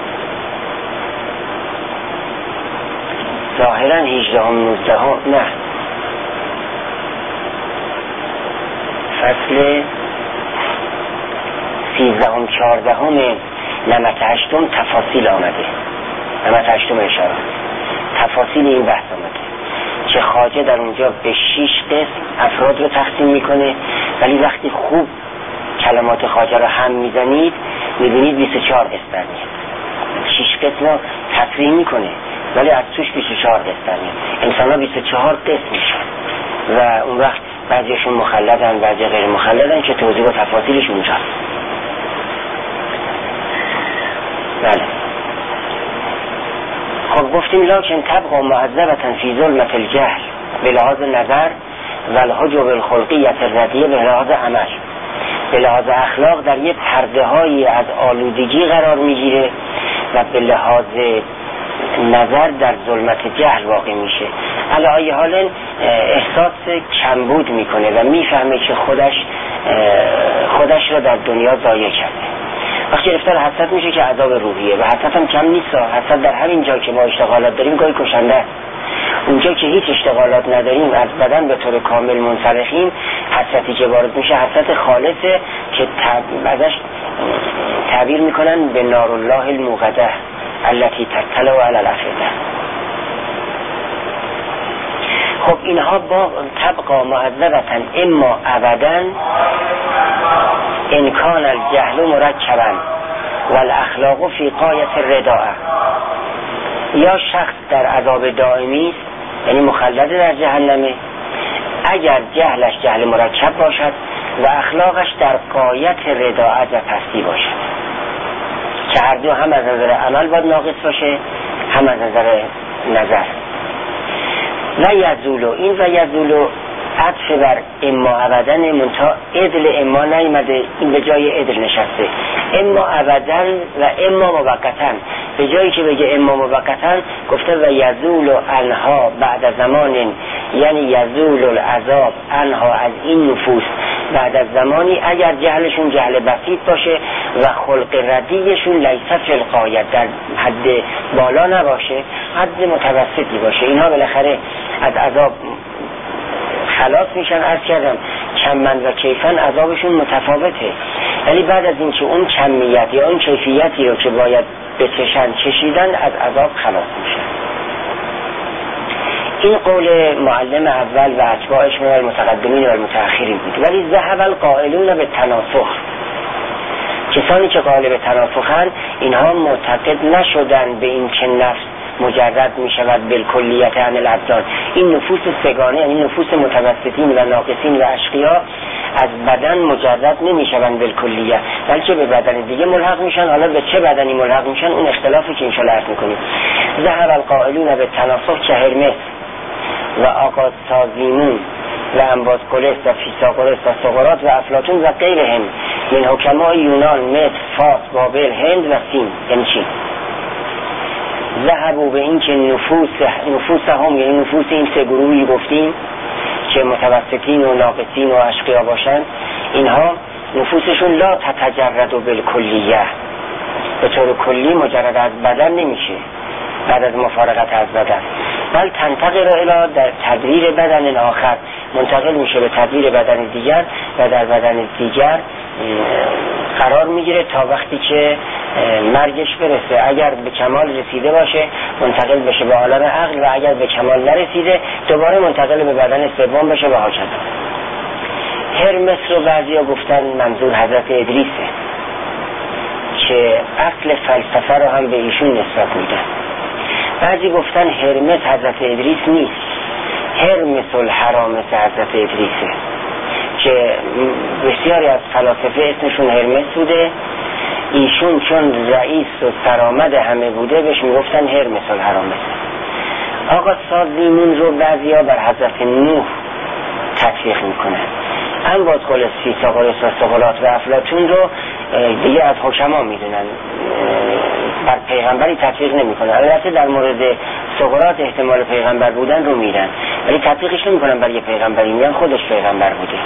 ظاهرا 18 نه فصل 13 14 نمت 8 تفاصیل آمده، نمت 8 اشاره تفاصیل این بحث آمده که خواجه در اونجا به 6 قسم افراد رو تقسیم میکنه، ولی وقتی خوب کلمات خواجه رو هم میزنید میبینید 24 قسم میاد. 6 قسم رو تصریح میکنه ولی از توش 24 قسم میاد. انسان ها 24 قسم میشن و اون وقت بعضیشون مخلدن، بعضی غیر مخلدن که توضیح و تفاصیلش اونجا. بله. خب گفتیم لکن تبقى معذبة فی ظلمت الجهل به لحاظ نظر و الحجب الخلقیت الردیه به لحاظ عمل. به لحاظ اخلاق در یه پرده هایی از آلودگی قرار میگیره و به لحاظ نظر در ظلمت جهل واقع میشه. علی حال احساس کمبود میکنه و میفهمه که خودش رو در دنیا ضایع کرده. وقتی گرفتار حسد میشه که عذاب روحیه و حسد هم کم نیست. حسد در همین جا که ما اشتغالات داریم گاهی کشنده است. اونجا که هیچ اشتغالات نداریم از بدن به طور کامل منسلخیم، حسرتی که وارد میشه حسرت خالصه که ازش تعبیر میکنن به نار الله الموقده التي تطلع علی الافئده. خب اینها با تبقى معذبة اما ابدا ان کان الجهل مرکبا والاخلاق فی غایة الرداء. یا شخص در عذاب دائمی است، یعنی مخلد در جهنمه، اگر جهلش جهل مرکب باشد و اخلاقش در غایت رداعت و پستی باشد، که هر دو هم از نظر عمل باید ناقص باشه هم از نظر نظر. و یزولو، این و یزولو عطف بر اما ابدن، منتها عدل اما نیامده، این به جای عدل نشسته. اما ابدن و اما موقتا، به جایی که بگه اما موقتا گفته و یزول عنها بعد زمان، یعنی یزول العذاب عنها از این نفوس بعد از زمانی اگر جهلشون جهل بسیط باشه و خلق ردیشون لیس فی الغایه، در حد بالا نباشه، حد متوسطی باشه. اینها بالاخره از عذاب خلاص میشن. عرض کردم کمن و کیفن عذابشون متفاوته، ولی بعد از اینکه اون کمیت یا اون کیفیتی رو که باید بچشن چشیدن، از عذاب خلاص میشن. این قول معلم اول و اتباعش من المتقدمین و المتأخرین بود. ولی ذهب القائلون به تناسخ، کسانی که قائل به تناسخن اینها معتقد نشدن به این که نفس مجرد می شود بالکلیت عن الابدان. این نفوس سگانه، این نفوس متوسطین و ناقصین و اشقیا از بدن مجرد نمی شوند بالکلیه، بلکه به بدن دیگه ملحق میشن. حالا به چه بدنی ملحق میشن اون اختلافی که انشاءالله عرض میکنیم. ذهب القائلون به تناسخ که هرمس و آقا سازیمون و انبازکلس و فیثاغورس و سقراط و افلاطون و غیرهم من حکمای یونان مثل فارس، بابل، هند و سین، یعنی چی؟ ذهبوا به این که نفوس هم، یعنی نفوس این سه گروهی گفتیم که متوسطین و ناقصین و اشقیا باشن، اینها نفوسشون لا تتجرد بالکلیه، به طور کلی مجرد از بدن نمیشه بعد از مفارقت از بدن، بل تنتقل الی در تدبیر بدن آخر، منتقل میشه به تدبیر بدن دیگر و در بدن دیگر قرار میگیره تا وقتی که مرگش برسه. اگر به کمال رسیده باشه منتقل بشه به عالم عقل و اگر به کمال نرسیده دوباره منتقل به بدن سوم بشه و هاکذا. هرمس رو بعضیا گفتن منظور حضرت ادریسه که اصل فلسفه رو هم به ایشون نسبت میدن. بعضی گفتن هرمس حضرت ادریس نیست، هرمس الحرامس حضرت ادریسه که بسیاری از فلاسفه اسمشون هرمس بوده. ایشون چون رئیس و سرآمد همه بوده بهش میگفتن هرمس الحرامس. آقا سازیمون رو بعضیا بر حضرت نوح تطبیق میکنن. انبازکلس، فیثاغورس و سقراط و افلاطون رو دیگه از حکما میدونن، بر پیغمبری تطبیق نمیکنن. البته در مورد سقراط احتمال پیغمبر بودن رو میدن ولی تطبیقش نمیکنن بر یه پیغمبری، میگن خودش پیغمبر بوده.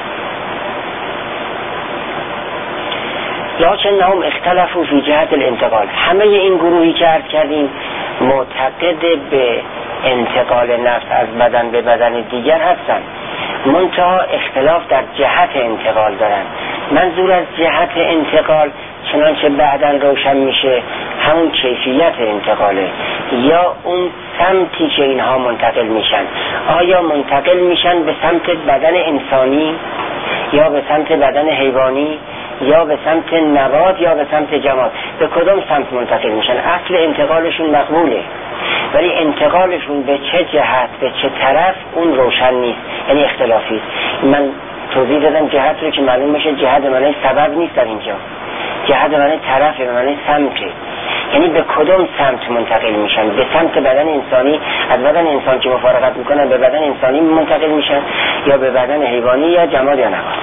لکنهم اختلفوا فی جهت الانتقال. همه این گروهی که عرض کردیم معتقد به انتقال نفس از بدن به بدن دیگر هستن، منتها اختلاف در جهت انتقال دارن. منظور از جهت انتقال چنانچه بعداً روشن میشه همون کیفیت انتقاله یا اون سمتی که اینها منتقل میشن. آیا منتقل میشن به سمت بدن انسانی یا به سمت بدن حیوانی یا به سمت نبات یا به سمت جماد؟ به کدام سمت منتقل میشن؟ اصل انتقالشون مقبوله ولی انتقالشون به چه جهت به چه طرف اون روشن نیست، یعنی اختلافی. من توضیح دادم جهت رو که معلوم بشه جهت معنی سبب نیست در اینجا، جهت معنی طرف معنی سمته، یعنی به کدام سمت منتقل میشن؟ به سمت بدن انسانی، از بدن انسان که مفارقت میکنن به بدن انسانی منتقل میشن یا به بدن حیوانی یا جماد یا نبات.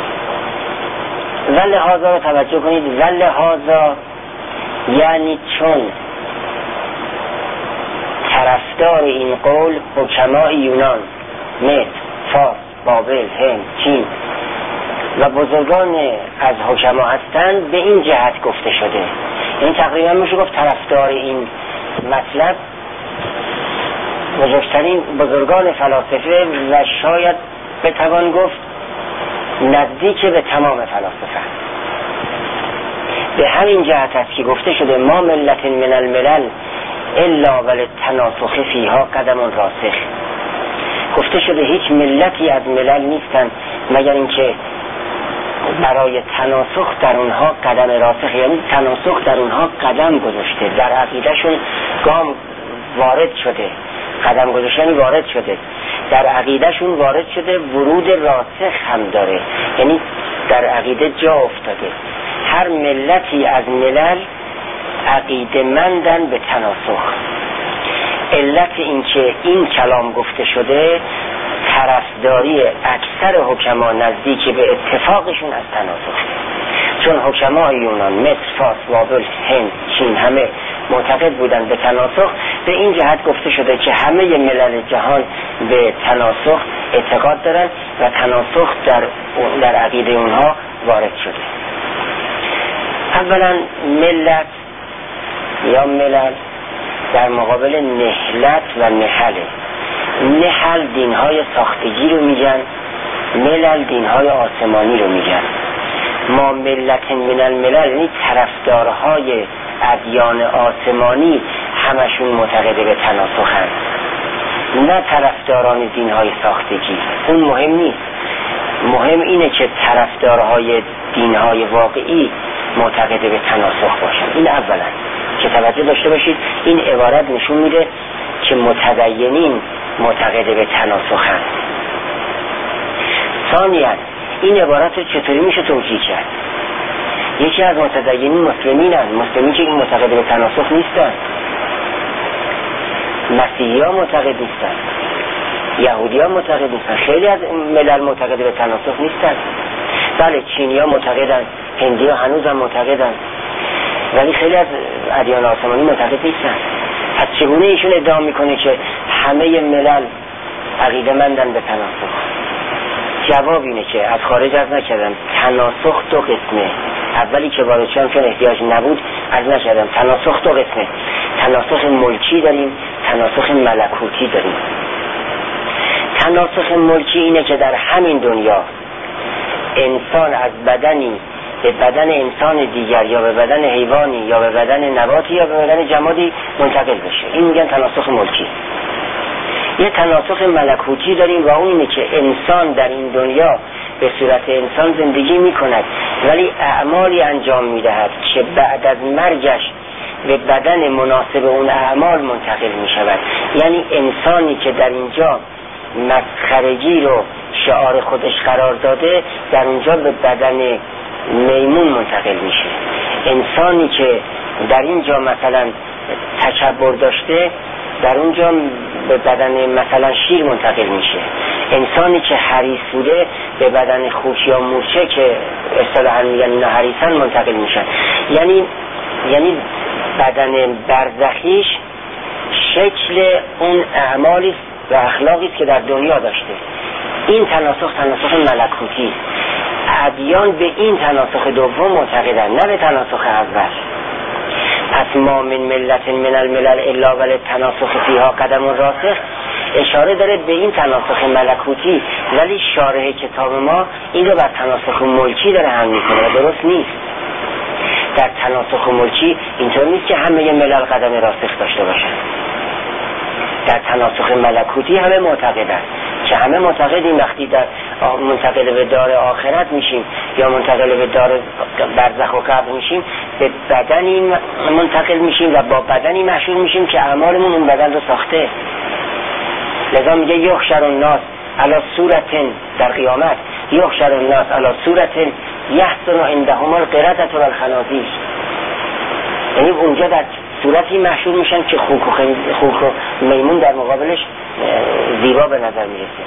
ولهذا رو توجه کنید، ولهذا یعنی چون طرفدار این قول حکمای یونان، مصر، فارس، بابل، هند، چین و بزرگان از حکما هستند به این جهت گفته شده. این تقریبا میشه گفت طرفدار این مطلب بزرگترین بزرگان فلاسفه و شاید بتوان گفت نزدیک به تمام فلاسفه. به همین جهت است که گفته شده ما ملت من الملل الا وللتناسخ فیها قدم راسخ. گفته شده هیچ ملتی از ملل نیستن مگر اینکه برای تناسخ در اونها قدم راسخ، یعنی تناسخ در اونها قدم گذاشته، در عقیدهشون گام وارد شده، قدم گذاشتن وارد شده، در عقیدهشون وارد شده، ورود راسخ هم داره، یعنی در عقیده جا افتاده. هر ملتی از ملل عقیده مندن به تناسخ. علت این که این کلام گفته شده طرفداری اکثر حکما نزدیک به اتفاقشون از تناسخ، چون حکمای یونان، مصر، فارس، بابل، هند، چین همه معتقد بودن به تناسخ. به این جهت گفته شده که همه ملل جهان به تناسخ اعتقاد دارن و تناسخ در عقیده اونها وارد شده. اولا ملت یا ملل در مقابل نهلت و نحله. نحل دینهای ساختگی رو میگن، ملل دینهای آسمانی رو میگن. ما ملت من الملل یعنی طرفدارهای ادیان آسمانی همشون معتقد به تناسخ هستند، نه طرفداران دینهای ساختگی. اون مهم نیست، مهم اینه که طرفدارهای دینهای واقعی معتقد به تناسخ باشن. این اولا که توجه داشته باشید، این عبارت نشون میده که متدینین معتقد به تناسخ هست. ثانیاً این عبارت رو چطوری میشه توجیه کرد؟ یکی از متدینین مسلمین که معتقد به تناسخ نیستن، مسیحی ها معتقد نیستن، یهودی ها معتقد نیستن، خیلی از ملل معتقد به تناسخ نیستن. بله چینی ها معتقدن، هندی ها هنوز هم معتقدن، ولی خیلی از ادیان آسمانی معتقد نیستن. پس چگونه ایشون ادعا میکنه که همه ملل عقیده مندن به تناسخ؟ جواب اینه که از خارج از نکردم تناسخ دو قسمه. اولی که وارد شدم چون احتیاج نبود از نکردم، تناسخ دو قسمه. تناسخ ملکی داریم، تناسخ ملکوتی داریم. تناسخ ملکی اینه که در همین دنیا انسان از بدنی به بدن انسان دیگر یا به بدن حیوانی یا به بدن نباتی یا به بدن جمادی منتقل بشه. این میگن تناسخ ملکی. یه تناسخ ملکوتی داریم و اون اینه که انسان در این دنیا به صورت انسان زندگی میکند ولی اعمالی انجام میدهد که بعد از مرگش به بدن مناسب اون اعمال منتقل میشود. یعنی انسانی که در اینجا مسخرگی رو شعار خودش قرار داده در اونجا به بدن میمون منتقل میشه. انسانی که در اینجا مثلا تکبر داشته در اونجا به بدن مثلا شیر منتقل میشه. انسانی که حریص بوده به بدن خوک یا مورچه که اصطلاحاً میگن اینا حریصن منتقل میشن. یعنی بدن برزخیش شکل اون اعمالی و اخلاقی است که در دنیا داشته. این تناسخ ملکوتی. ادیان به این تناسخ دوم معتقدن، نه به تناسخ اول. پس ما من ملت من الملل الا وللتناسخ فیها قدم راسخ اشاره داره به این تناسخ ملکوتی، ولی شارح کتاب ما این رو بر تناسخ ملکی داره حمل میکنه و درست نیست. در تناسخ ملکی اینطور نیست که همه ملل قدم راسخ داشته باشن. در تناسخ ملکوتی همه معتقدن که همه معتقدیم وقتی در منتقل به دار آخرت میشیم یا منتقل به دار برزخ و قبر میشیم به بدنی منتقل میشیم و با بدنی محشور میشیم که اعمالمون اون بدن رو ساخته. لذا میگه یحشر الناس علی صورت، در قیامت یحشر الناس علی صورت یحسن عندهم القردة والخنازیر، یعنی اونجا در صورتی محشور میشن که خوک و میمون در مقابلش زیبا به نظر میرسه.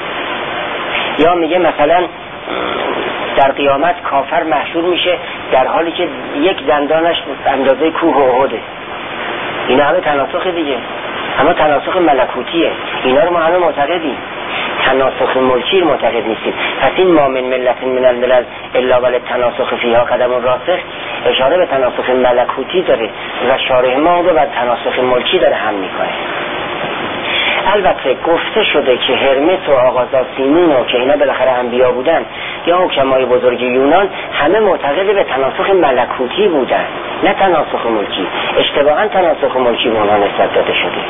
یا میگه مثلا در قیامت کافر محشور میشه در حالی که یک دندانش اندازه کوه احده. اینا همه تناسخ دیگه. اما تناسخ ملکوتیه، اینا رو ما همه معتقدیم. تناسخ ملکی رو معتقد نیستیم. پس این ما من ملت من الملل الا وللتناسخ فیها قدم راسخ اشاره به تناسخ ملکوتی داره و شارح ما رو بر تناسخ ملکی داره هم میکنه. البته گفته شده که هرمس و آقازا سیمون که اینا بالاخره انبیا بودن یا حکمای بزرگ یونان همه معتقد به تناسخ ملکوتی بودن، نه تناسخ ملکی. اشتباها تناسخ ملکی به اونها نسبت داده شده.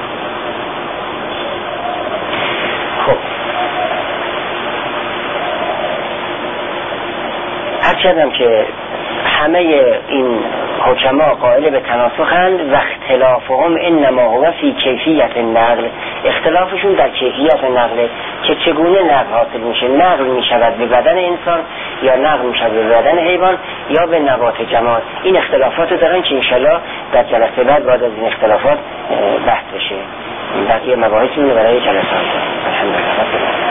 خب هرچندم که همه این حکما قائل به تناسخند و اختلافهم انما هو فی کیفیت نقل، اختلافشون در کیفیت نقل که چگونه نقل حاصل میشه، نقل میشود به بدن انسان یا نقل میشود به بدن حیوان یا به نبات جماد. این اختلافات دارن که انشالله در جلسه بعد از این اختلافات بحث بشه. بقیه مباحث میونه برای جلسات. الحمدلله.